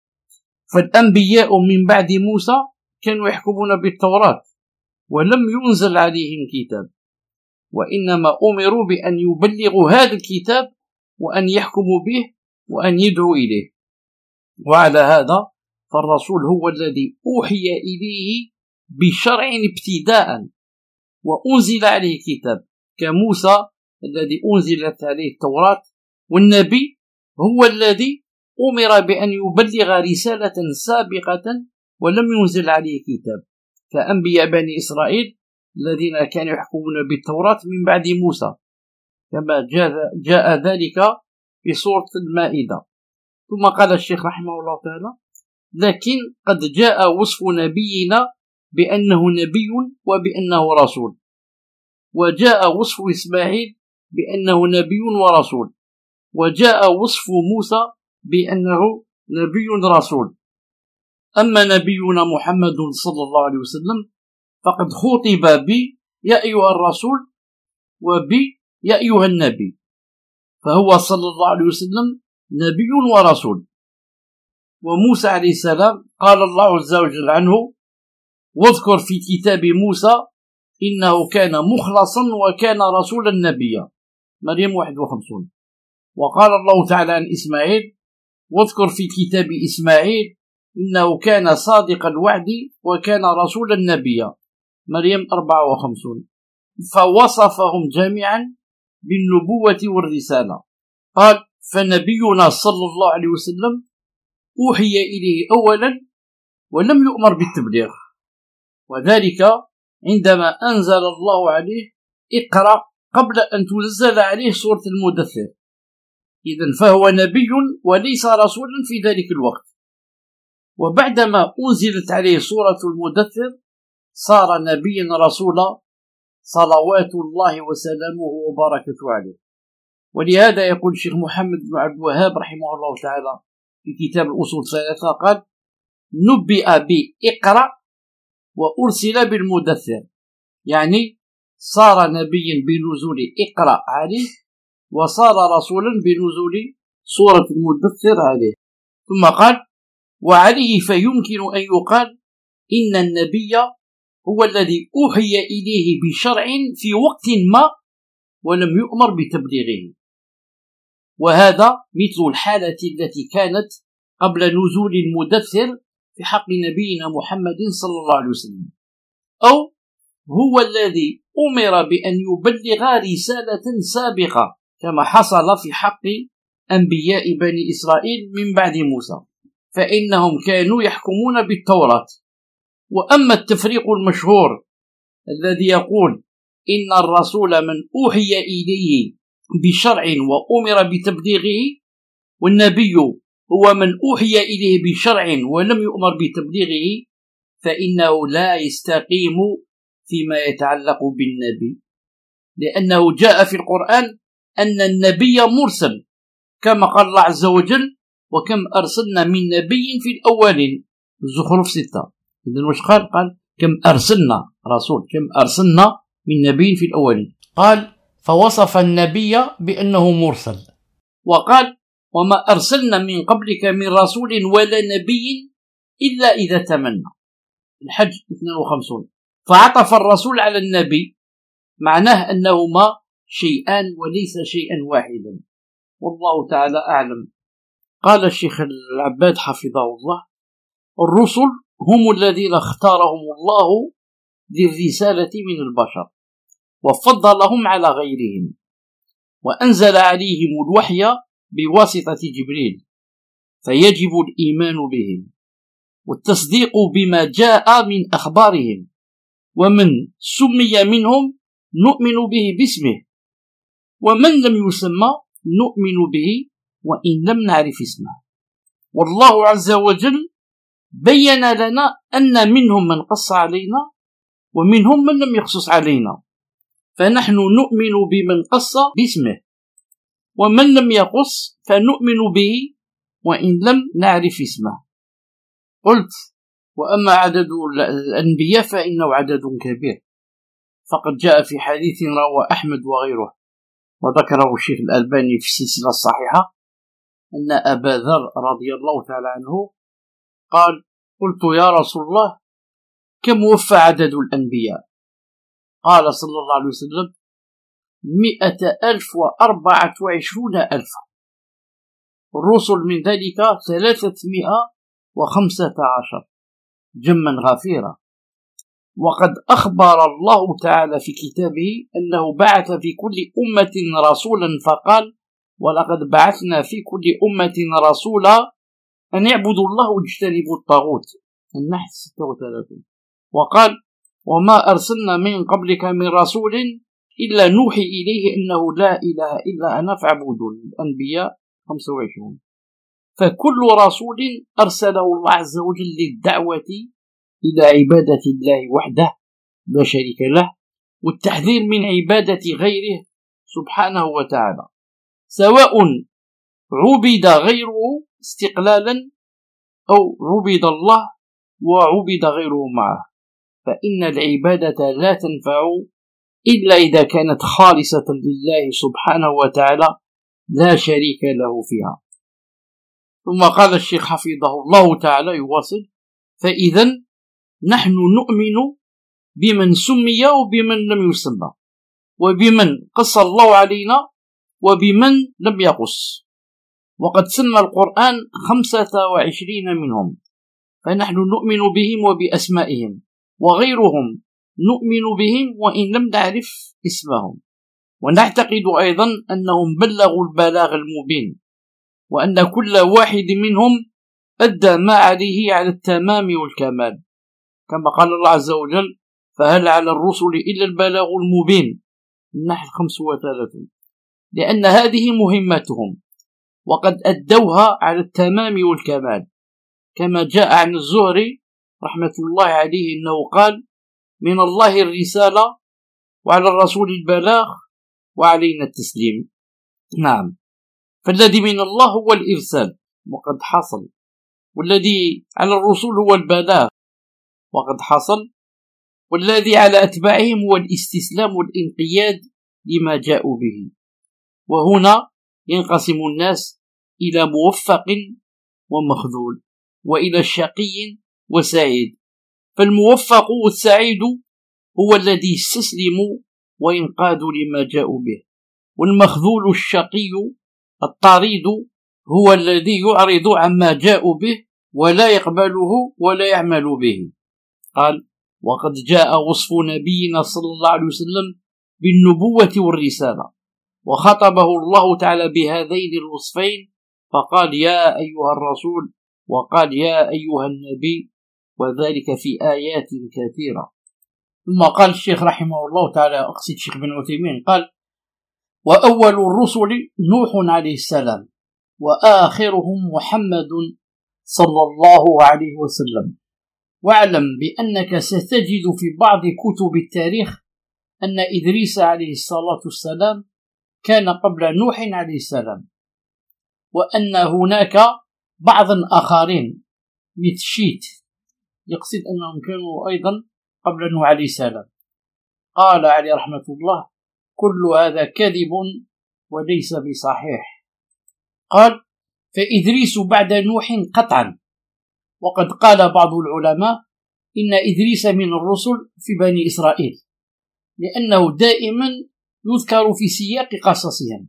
فالأنبياء من بعد موسى كانوا يحكمون بالتوراة ولم ينزل عليهم كتاب، وإنما أمروا بأن يبلغوا هذا الكتاب وأن يحكموا به وأن يدعوا إليه. وعلى هذا فالرسول هو الذي أوحي إليه بشرع ابتداء وأنزل عليه كتاب، كموسى الذي أنزلت عليه التوراة، والنبي هو الذي أمر بأن يبلغ رسالة سابقة ولم ينزل عليه كتاب، كأنبياء بني إسرائيل الذين كانوا يحكمون بالتوراة من بعد موسى، كما جاء ذلك في سورة المائدة. ثم قال الشيخ رحمه الله تعالى: لكن قد جاء وصف نبينا بأنه نبي وبأنه رسول، وجاء وصف إسماعيل بأنه نبي ورسول، وجاء وصف موسى بأنه نبي رسول. أما نبينا محمد صلى الله عليه وسلم فقد خطب به: يا أيها الرسول وب يا أيها النبي، فهو صلى الله عليه وسلم نبي ورسول. وموسى عليه السلام قال الله عز وجل عنه: واذكر في كتاب موسى إنه كان مخلصا وكان رسولا نبيا، مريم واحد وخمسون. وقال الله تعالى عن إسماعيل: واذكر في كتاب إسماعيل إنه كان صادق الوعد وكان رسولا نبيا، مريم أربعة وخمسون. فوصفهم جميعا بالنبوة والرسالة. قال: فنبينا صلى الله عليه وسلم أوحي إليه أولا ولم يؤمر بالتبليغ، وذلك عندما أنزل الله عليه اقرأ قبل أن تنزل عليه سورة المدثر. إذن فهو نبي وليس رسولا في ذلك الوقت. وبعدما أنزلت عليه سورة المدثر صار نبيا رسولا صلوات الله وسلامه وبركاته عليه. ولهذا يقول الشيخ محمد بن عبد الوهاب رحمه الله تعالى في كتاب الأصول الثلاثة، قال: نبئ بإقرأ وأرسل بالمدثر، يعني صار نبيا بنزول اقرأ عليه، وصار رسولا بنزول سورة المدثر عليه. ثم قال: وعليه فيمكن أن يقال إن النبي هو الذي أوحي إليه بشرع في وقت ما ولم يؤمر بتبليغه، وهذا مثل الحالة التي كانت قبل نزول المدثر في حق نبينا محمد صلى الله عليه وسلم، أو هو الذي أمر بأن يبلغ رسالة سابقة كما حصل في حق أنبياء بني إسرائيل من بعد موسى، فإنهم كانوا يحكمون بالتوراة. وأما التفريق المشهور الذي يقول إن الرسول من أوحي إليه بشرع وأمر بتبليغه، والنبي هو من أوحي إليه بشرع ولم يؤمر بتبليغه، فإنه لا يستقيم فيما يتعلق بالنبي، لأنه جاء في القرآن أن النبي مرسل كما قال الله عز وجل: وكم أرسلنا من نبي في الأولين، الزخرف ستة. إذن وش قال؟ قال: كم أرسلنا رسول، كم أرسلنا من نبي في الأولين. قال: فوصف النبي بأنه مرسل. وقال: وما أرسلنا من قبلك من رسول ولا نبي إلا إذا تمنى، الحج اثنين وخمسون. فعطف الرسول على النبي، معناه أنهما شيئان وليس شيئا واحدا، والله تعالى أعلم. قال الشيخ العباد حفظه الله: الرسل هم الذين اختارهم الله للرسالة من البشر وفضلهم على غيرهم، وأنزل عليهم الوحي بواسطة جبريل، فيجب الإيمان بهم والتصديق بما جاء من أخبارهم، ومن سمي منهم نؤمن به باسمه، ومن لم يسمى نؤمن به وإن لم نعرف اسمه. والله عز وجل بين لنا أن منهم من قص علينا ومنهم من لم يقصص علينا، فنحن نؤمن بمن قص باسمه، ومن لم يقص فنؤمن به وإن لم نعرف اسمه. قلت: وأما عدد الأنبياء فإنه عدد كبير، فقد جاء في حديث رواه أحمد وغيره، وذكره الشيخ الألباني في السلسلة الصحيحة، أن أبا ذر رضي الله تعالى عنه قال: قلت يا رسول الله كم وفى عدد الأنبياء؟ قال صلى الله عليه وسلم: مئة ألف وأربعة وعشرون ألفا، الرسل من ذلك ثلاثمائة وخمسة عشر، جما غفيرا. وقد أخبر الله تعالى في كتابه أنه بعث في كل أمة رسولا، فقال: ولقد بعثنا في كل أمة رسولا أن يعبدوا الله واجتنبوا الطاغوت، النحل ستة وثلاثين. وقال: وما أرسلنا من قبلك من رسول إلا نوحي إليه أنه لا إله إلا أنا فاعبدون، الأنبياء خمسة وعشرين. فكل رسول أرسله الله عز وجل للدعوة إلى عبادة الله وحده لا شريك له، والتحذير من عبادة غيره سبحانه وتعالى، سواء عبد غيره استقلالا أو عبد الله وعبد غيره معه، فإن العبادة لا تنفع إلا إذا كانت خالصة لله سبحانه وتعالى لا شريك له فيها. ثم قال الشيخ حفظه الله تعالى يواصل: فإذا نحن نؤمن بمن سمي وبمن لم يسمى، وبمن قص الله علينا وبمن لم يقص، وقد سمى القرآن خمسة وعشرين منهم، فنحن نؤمن بهم وبأسمائهم، وغيرهم نؤمن بهم وإن لم نعرف اسمهم، ونعتقد أيضا أنهم بلغوا البلاغ المبين، وأن كل واحد منهم أدى ما عليه على التمام والكمال، كما قال الله عز وجل: فهل على الرسل إلا البلاغ المبين، النحل خمس وثلاثون، لأن هذه مهمتهم وقد أدوها على التمام والكمال، كما جاء عن الزهري رحمة الله عليه أنه قال: من الله الرسالة وعلى الرسول البلاغ وعلينا التسليم. نعم، فالذي من الله هو الإرسال وقد حصل، والذي على الرسول هو البلاغ وقد حصل، والذي على أتباعهم هو الاستسلام والانقياد لما جاءوا به. وهنا ينقسم الناس إلى موفق ومخذول، وإلى الشقي وسعيد. فالموفق والسعيد هو الذي استسلم وينقاد لما جاءوا به، والمخذول الشقي الطريد هو الذي يعرض عما جاءوا به ولا يقبله ولا يعمل به. قال: وقد جاء وصف نبينا صلى الله عليه وسلم بالنبوة والرسالة، وخطبه الله تعالى بهذين الوصفين، فقال: يا أيها الرسول، وقال: يا أيها النبي، وذلك في آيات كثيرة. ثم قال الشيخ رحمه الله تعالى، أقصد الشيخ بن عثيمين، قال: وأول الرسل نوح عليه السلام، وآخرهم محمد صلى الله عليه وسلم. واعلم بأنك ستجد في بعض كتب التاريخ أن إدريس عليه الصلاة والسلام كان قبل نوح عليه السلام، وأن هناك بعض آخرين مثل شيت يقصد أنهم كانوا أيضا قبل نوح عليه السلام. قال عليه رحمة الله: كل هذا كذب وليس بصحيح. قال: فإدريس بعد نوح قطعا، وقد قال بعض العلماء إن إدريس من الرسل في بني إسرائيل، لأنه دائما يذكر في سياق قصصهم،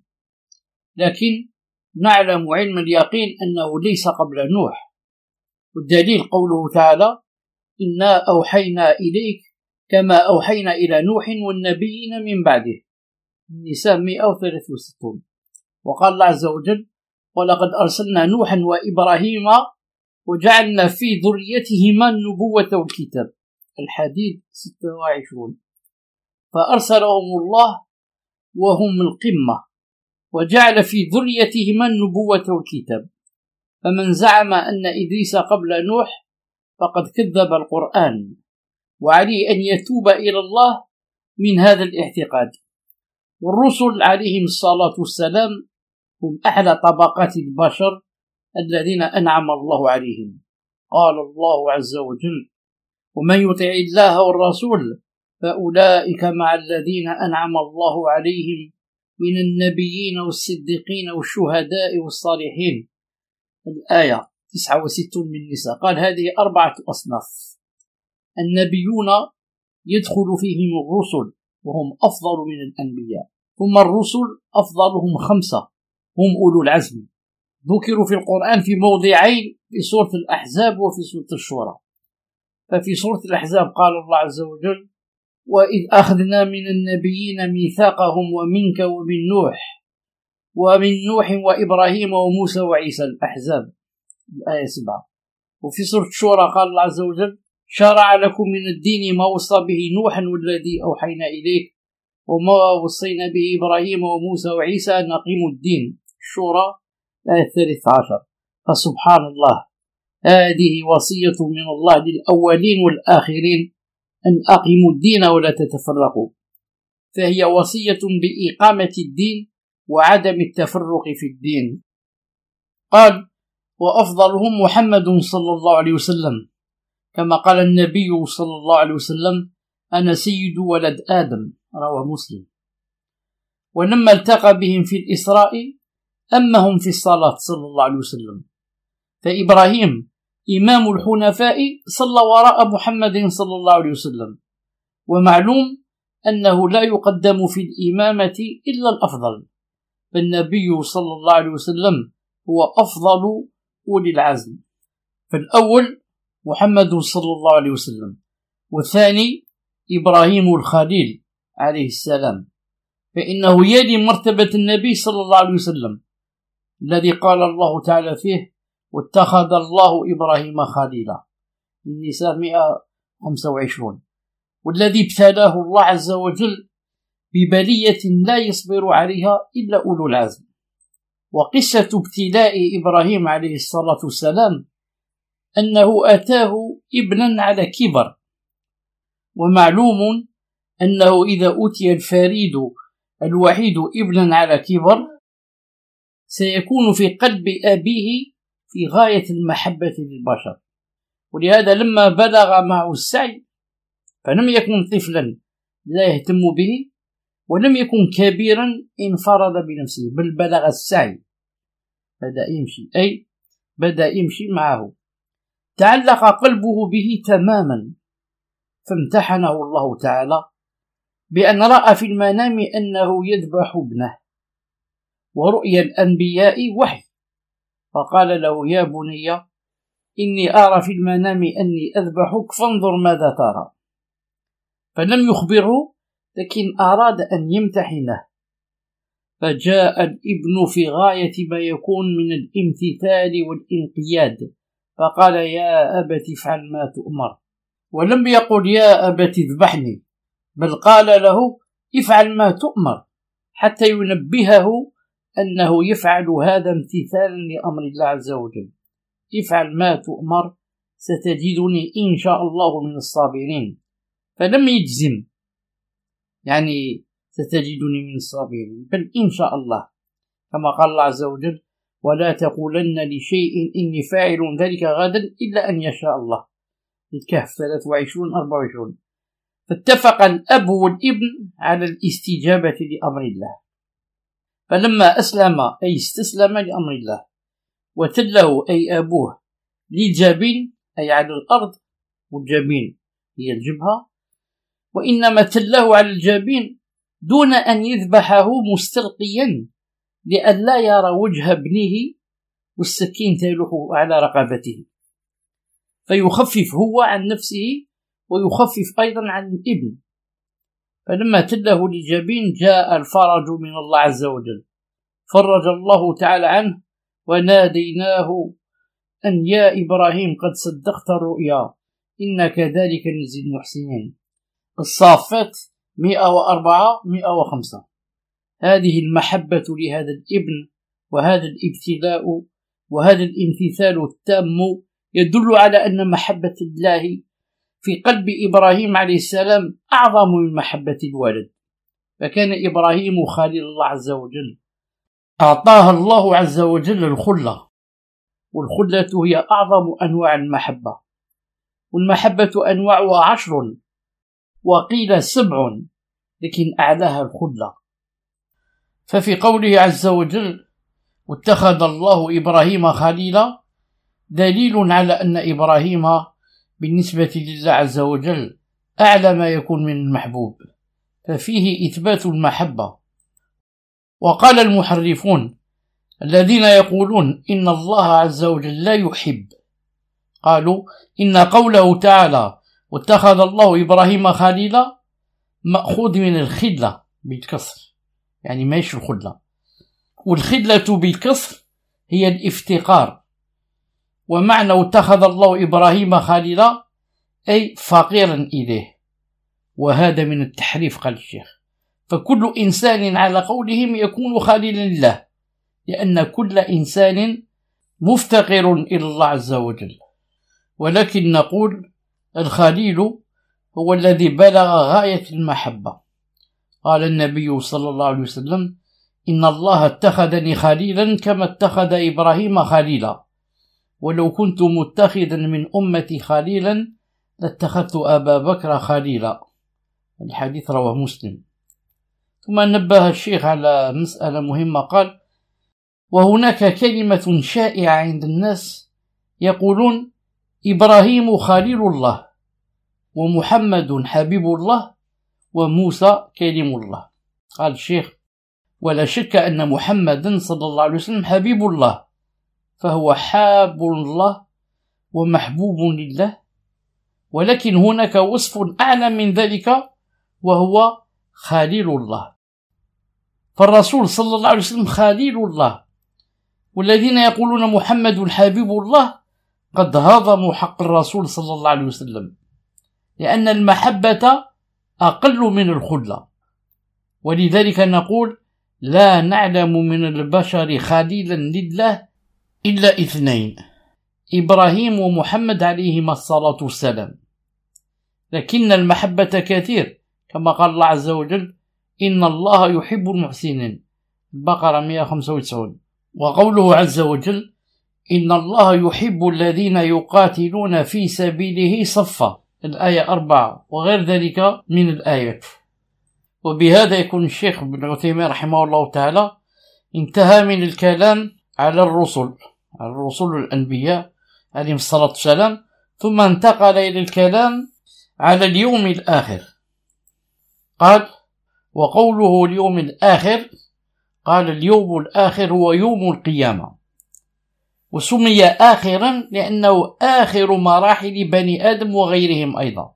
لكن نعلم علم اليقين أنه ليس قبل نوح، والدليل قوله تعالى: إنا أوحينا إليك كما أوحينا إلى نوح والنبيين من بعده، النساء مئة وثلاثة وستين. وقال الله عز وجل: ولقد أرسلنا نوحا وإبراهيم وجعلنا في ذريتهما النبوة والكتاب، الحديد ستة وعشرين. فأرسلهم الله وهم القمة، وجعل في ذريتهما النبوة والكتاب. فمن زعم أن إدريس قبل نوح فقد كذب القرآن، وعليه أن يتوب إلى الله من هذا الاعتقاد. والرسل عليهم الصلاة والسلام هم أعلى طبقات البشر الذين أنعم الله عليهم. قال الله عز وجل: ومن يطع الله والرسول فأولئك مع الذين أنعم الله عليهم من النبيين والصديقين والشهداء والصالحين، الآية تسعة وستين من النساء. قال: هذه أربعة أصناف. النبيون يدخل فيهم الرسل وهم أفضل من الأنبياء، ثم الرسل أفضلهم خمسة هم أولو العزم، ذكروا في القرآن في موضعين، في سورة الأحزاب وفي سورة الشورى. ففي سورة الأحزاب قال الله عز وجل: وإذ أخذنا من النبيين ميثاقهم ومنك ومن نوح ومن نوح وإبراهيم وموسى وعيسى، الأحزاب الآية سبعة. وفي سورة الشورى قال الله عز وجل: شرع لكم من الدين ما وصى به نوحا والذي أوحينا إليك وما وصينا به إبراهيم وموسى وعيسى أن أقيموا الدين، الشورى الآية الثالثة عشر. فسبحان الله، هذه وصية من الله للأولين والآخرين أن أقيموا الدين ولا تتفرقوا، فهي وصية بإقامة الدين وعدم التفرق في الدين. قال: وأفضلهم محمد صلى الله عليه وسلم، كما قال النبي صلى الله عليه وسلم: أنا سيد ولد آدم، رواه مسلم. ولما التقى بهم في الإسراء أمهم في الصلاة صلى الله عليه وسلم، فإبراهيم إمام الحنفاء صلى وراء محمد صلى الله عليه وسلم، ومعلوم أنه لا يقدم في الإمامة إلا الأفضل، فالنبي صلى الله عليه وسلم هو أفضل أولي العزم. فالأول محمد صلى الله عليه وسلم، والثاني إبراهيم الخليل عليه السلام، فإنه يلي مرتبة النبي صلى الله عليه وسلم الذي قال الله تعالى فيه: واتخذ الله إبراهيم خليلا، النساء مئة وخمسة وعشرين، والذي ابتلاه الله عز وجل ببلية لا يصبر عليها إلا أولو العزم. وقصة ابتلاء إبراهيم عليه الصلاة والسلام أنه أتاه ابنا على كبر، ومعلوم أنه إذا أوتي الفريد الوحيد ابنا على كبر سيكون في قلب أبيه في غاية المحبة للبشر، ولهذا لما بلغ معه السعي فلم يكن طفلا لا يهتم به، ولم يكن كبيرا انفرد بنفسه، بل بلغ السعي، بدأ يمشي، أي بدأ يمشي معه، تعلق قلبه به تماما، فامتحنه الله تعالى بأن رأى في المنام أنه يذبح ابنه، ورؤيا الأنبياء وحي، فقال له: يا بني إني أرى في المنام أني أذبحك فانظر ماذا ترى. فلم يخبره، لكن أراد أن يمتحنه، فجاء الابن في غاية ما يكون من الامتثال والانقياد، فقال: يا أبت افعل ما تؤمر. ولم يقل: يا أبت اذبحني، بل قال له: افعل ما تؤمر، حتى ينبهه أنه يفعل هذا امتثالا لأمر الله عز وجل. افعل ما تؤمر ستجدني إن شاء الله من الصابرين، فلم يجزم يعني ستجدني من الصابرين، بل إن شاء الله، كما قال الله عز وجل: ولا تقولن لشيء إني فاعل ذلك غدا إلا أن يشاء الله، الكهف ثلاثة وعشرين أربعة وعشرين. فاتفق الأب والابن على الاستجابة لأمر الله، فلما أسلم أي استسلم لأمر الله، وتله أي أبوه للجبين أي على الأرض، والجبين هي الجبهة، وإنما تله على الجبين دون أن يذبحه مستلقيا لئلا يرى وجه ابنه والسكين تلوح على رقبته، فيخفف هو عن نفسه ويخفف أيضا عن الابن. فلما تله للجبين جاء الفرج من الله عز وجل، فرج الله تعالى عنه، وناديناه أن يا إبراهيم قد صدقت الرؤيا إن كذلك نجزي المحسنين. الصافات مئة وأربعة مئة وخمسة. هذه المحبة لهذا الابن وهذا الابتلاء وهذا الامتثال التام يدل على أن محبة الله في قلب إبراهيم عليه السلام أعظم من محبة الولد، فكان إبراهيم خليل الله عز وجل، أعطاها الله عز وجل الخلة، والخلة هي أعظم أنواع المحبة، والمحبة أنواعها عشر وقيل سبع، لكن أعلاها الخلة. ففي قوله عز وجل: واتخذ الله إبراهيم خليلا، دليل على أن إبراهيم بالنسبة لله عز وجل أعلى ما يكون من المحبوب، ففيه إثبات المحبة. وقال المحرفون الذين يقولون إن الله عز وجل لا يحب، قالوا إن قوله تعالى واتخذ الله إبراهيم خليلا مأخوذ من الخلة بالكسر، يعني ماهيش الخلة، والخلة بالكسر هي الافتقار، ومعنى اتخذ الله إبراهيم خليلا أي فقيرا إليه، وهذا من التحريف قال الشيخ. فكل إنسان على قولهم يكون خليلا لله، لأن كل إنسان مفتقر إلى الله عز وجل، ولكن نقول الخليل هو الذي بلغ غاية المحبة. قال النبي صلى الله عليه وسلم: إن الله اتخذني خليلا كما اتخذ إبراهيم خليلا، ولو كنت متخذا من أمتي خليلا لاتخذت أبا بكر خليلا. الحديث رواه مسلم. ثم نبه الشيخ على مسألة مهمة، قال: وهناك كلمة شائعة عند الناس يقولون إبراهيم خليل الله، ومحمد حبيب الله، وموسى كلم الله. قال الشيخ: ولا شك أن محمدا صلى الله عليه وسلم حبيب الله، فهو حاب الله ومحبوب لله، ولكن هناك وصف أعلى من ذلك وهو خليل الله. فالرسول صلى الله عليه وسلم خليل الله، والذين يقولون محمد حبيب الله قد هضموا حق الرسول صلى الله عليه وسلم، لأن المحبة أقل من الخلة. ولذلك نقول: لا نعلم من البشر خليلا لله إلا اثنين، إبراهيم ومحمد عليهما الصلاة والسلام. لكن المحبة كثير، كما قال الله عز وجل: إن الله يحب المحسنين، البقرة مئة وخمسة وتسعين. وقوله عز وجل: إن الله يحب الذين يقاتلون في سبيله صفا، الآية أربعة، وغير ذلك من الآيات. وبهذا يكون الشيخ ابن عثيمين رحمه الله تعالى انتهى من الكلام على الرسل على الرسل الأنبياء عليهم الصلاة والسلام، ثم انتقل إلى الكلام على اليوم الآخر. قال: وقوله اليوم الآخر، قال: اليوم الآخر هو يوم القيامة، وسمي آخرا لأنه آخر مراحل بني آدم وغيرهم أيضا.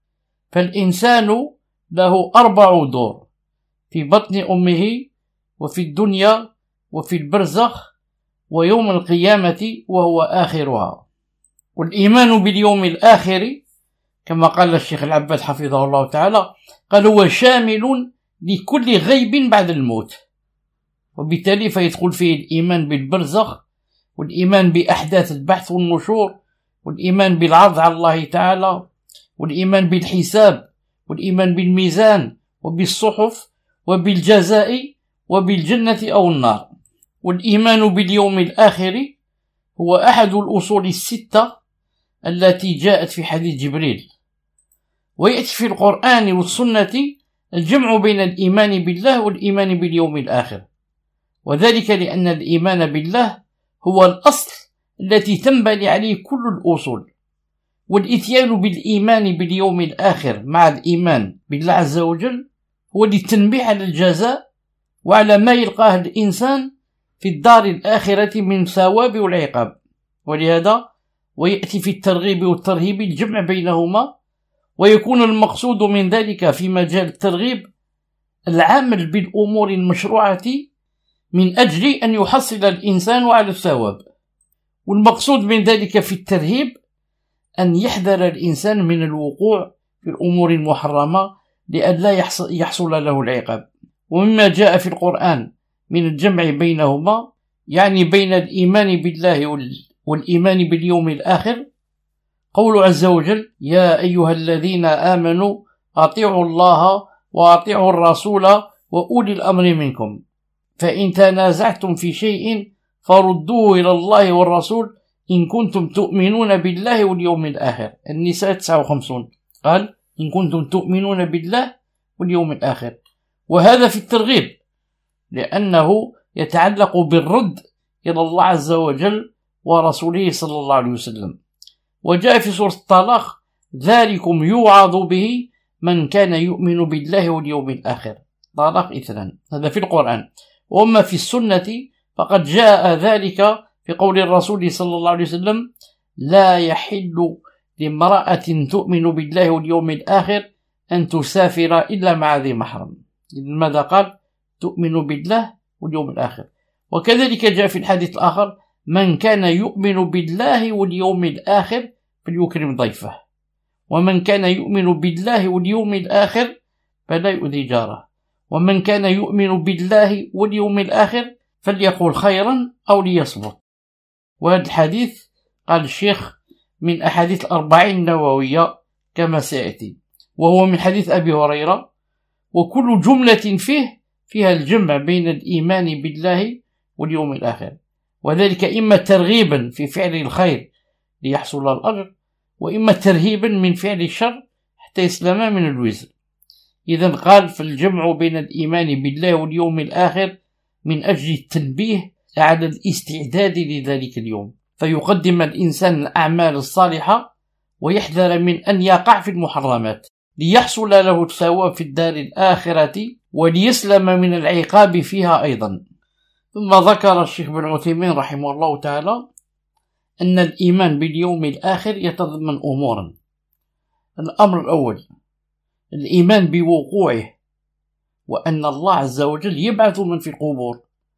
فالإنسان له أربع دور: في بطن أمه، وفي الدنيا، وفي البرزخ، ويوم القيامة وهو آخرها. والإيمان باليوم الآخر كما قال الشيخ العباد حفظه الله تعالى، قال: هو شامل لكل غيب بعد الموت، وبالتالي فيدخل فيه الإيمان بالبرزخ، والإيمان بأحداث البحث والنشور، والإيمان بالعرض على الله تعالى، والإيمان بالحساب، والإيمان بالميزان، وبالصحف، وبالجزاء، وبالجنة أو النار. والإيمان باليوم الآخر هو أحد الأصول الستة التي جاءت في حديث جبريل، ويأتي في القرآن والسنة الجمع بين الإيمان بالله والإيمان باليوم الآخر، وذلك لأن الإيمان بالله هو الأصل التي تنبني عليه كل الأصول. والإتيان بالإيمان باليوم الآخر مع الإيمان بالله عز وجل هو للتنبيه على الجزاء وعلى ما يلقاه الإنسان في الدار الآخرة من ثواب والعقاب. ولهذا ويأتي في الترغيب والترهيب الجمع بينهما، ويكون المقصود من ذلك في مجال الترغيب العمل بالأمور المشروعة من أجل أن يحصل الإنسان على الثواب، والمقصود من ذلك في الترهيب أن يحذر الإنسان من الوقوع في الأمور المحرمة لئلا يحصل له العقاب. ومما جاء في القرآن من الجمع بينهما، يعني بين الإيمان بالله والإيمان باليوم الآخر، قول عز وجل: يا أيها الذين آمنوا أطيعوا الله وأطيعوا الرسول وأولي الأمر منكم، فإن تنازعتم في شيء فردوه إلى الله والرسول إن كنتم تؤمنون بالله واليوم الآخر. النساء تسعة وخمسين. قال: إن كنتم تؤمنون بالله واليوم الآخر. وهذا في الترغيب لأنه يتعلق بالرد إلى الله عز وجل ورسوله صلى الله عليه وسلم. وجاء في سورة الطلاق: ذلكم يوعظ به من كان يؤمن بالله واليوم الآخر. طلاق اثنان، هذا في القرآن. وأما في السنة فقد جاء ذلك في قول الرسول صلى الله عليه وسلم: لا يحل لامرأة تؤمن بالله واليوم الآخر أن تسافر إلا مع ذي محرم. ماذا قال؟ تؤمن بالله واليوم الآخر. وكذلك جاء في الحديث الآخر: من كان يؤمن بالله واليوم الآخر فليكرم ضيفه، ومن كان يؤمن بالله واليوم الآخر فلا يؤذي جاره، ومن كان يؤمن بالله واليوم الآخر فليقول خيرا أو ليصمت. وهذا الحديث قال الشيخ من أحاديث الأربعين النووية كما سيأتي، وهو من حديث أبي هريرة. وكل جملة فيه فيها الجمع بين الإيمان بالله واليوم الآخر، وذلك إما ترغيبا في فعل الخير ليحصل الأجر، وإما ترهيبا من فعل الشر حتى يسلم من الوزر. إذن قال فالجمع بين الإيمان بالله واليوم الآخر من أجل التنبيه على الاستعداد لذلك اليوم، فيقدم الإنسان الأعمال الصالحة ويحذر من أن يقع في المحرمات ليحصل له الثواب في الدار الآخرة وليسلم من العقاب فيها أيضا. ثم ذكر الشيخ بن عثيمين رحمه الله تعالى أن الإيمان باليوم الآخر يتضمن أمورا. الأمر الأول الإيمان بوقوعه، وأن الله عز وجل يبعث من في القبور،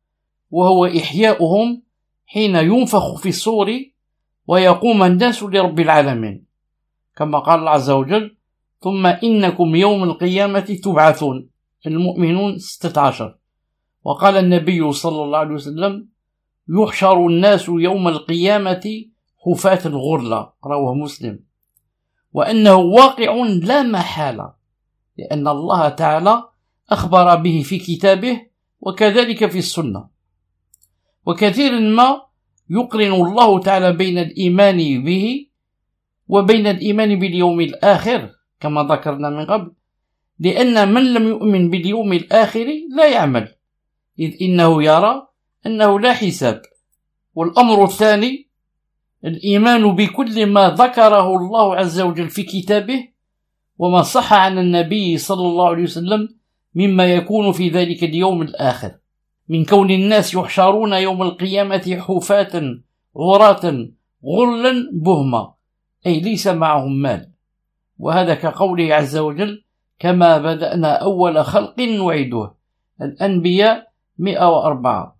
وهو إحياؤهم حين ينفخ في الصور ويقوم الناس لرب العالمين، كما قال الله عز وجل ثم إنكم يوم القيامة تبعثون، المؤمنون ستة عشر. وقال النبي صلى الله عليه وسلم يحشر الناس يوم القيامة حفاة غرلا، رواه مسلم، وأنه واقع لا محالة، لأن الله تعالى أخبر به في كتابه وكذلك في السنة. وكثيرا ما يقرن الله تعالى بين الإيمان به وبين الإيمان باليوم الآخر كما ذكرنا من قبل، لأن من لم يؤمن باليوم الآخر لا يعمل، إذ إنه يرى أنه لا حساب. والأمر الثاني الإيمان بكل ما ذكره الله عز وجل في كتابه وما صح عن النبي صلى الله عليه وسلم مما يكون في ذلك اليوم الآخر، من كون الناس يحشرون يوم القيامة حفاة عراة غرلا بهما، أي ليس معهم مال، وهذا كقوله عز وجل كما بدأنا أول خلق نعيده، الأنبياء مئة وأربعة.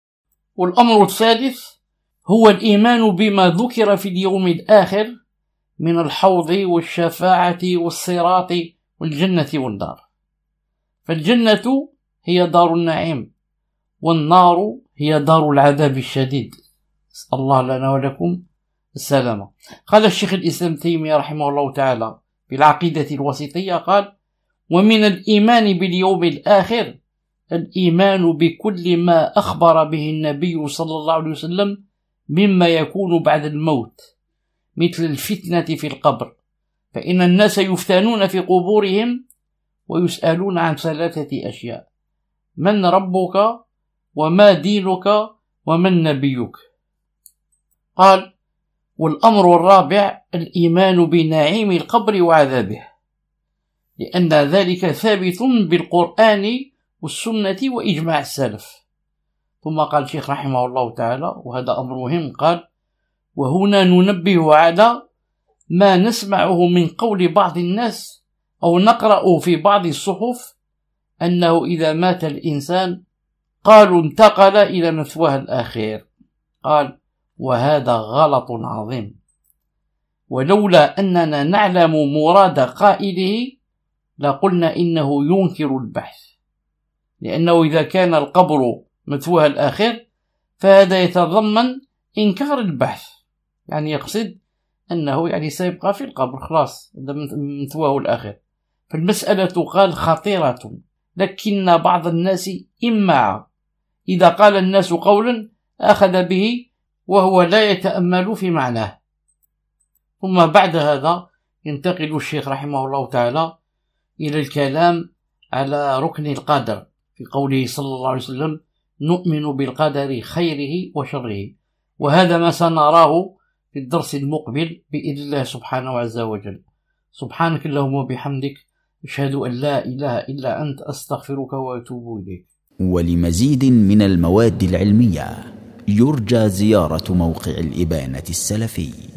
والأمر الثالث هو الإيمان بما ذكر في اليوم الآخر من الحوض والشفاعة والصراط والجنة والنار. فالجنة هي دار النعيم، والنار هي دار العذاب الشديد، نسأل الله لنا ولكم السلامة. قال الشيخ الإسلام تيمية رحمه الله تعالى في العقيدة الوسيطية قال ومن الإيمان باليوم الآخر الإيمان بكل ما أخبر به النبي صلى الله عليه وسلم مما يكون بعد الموت، مثل الفتنة في القبر، فإن الناس يفتنون في قبورهم ويسألون عن ثلاثة أشياء: من ربك، وما دينك، ومن نبيك. قال والأمر الرابع الإيمان بنعيم القبر وعذابه، لأن ذلك ثابت بالقرآن والسنة وإجماع السلف. ثم قال الشيخ رحمه الله تعالى وهذا أمر مهم، قال وهنا ننبه على ما نسمعه من قول بعض الناس أو نقرأ في بعض الصحف أنه إذا مات الإنسان قالوا انتقل إلى مثواه الأخير. قال وهذا غلط عظيم، ولولا أننا نعلم مراد قائله لقلنا إنه ينكر البحث، لأنه إذا كان القبر مثواه الآخر فهذا يتضمن إنكار البحث، يعني يقصد أنه يعني سيبقى في القبر خلاص مثواه الآخر. فالمسألة قال خطيرة، لكن بعض الناس إمع إذا قال الناس قولا أخذ به وهو لا يتأمل في معناه. ثم بعد هذا ينتقل الشيخ رحمه الله تعالى إلى الكلام على ركن القدر في قوله صلى الله عليه وسلم نؤمن بالقدر خيره وشره، وهذا ما سنراه في الدرس المقبل بإذن الله سبحانه عز وجل. سبحانك اللهم وبحمدك، أشهد أن لا إله إلا أنت، أستغفرك وأتوب إليك. ولمزيد من المواد العلمية يرجى زيارة موقع الإبانة السلفي.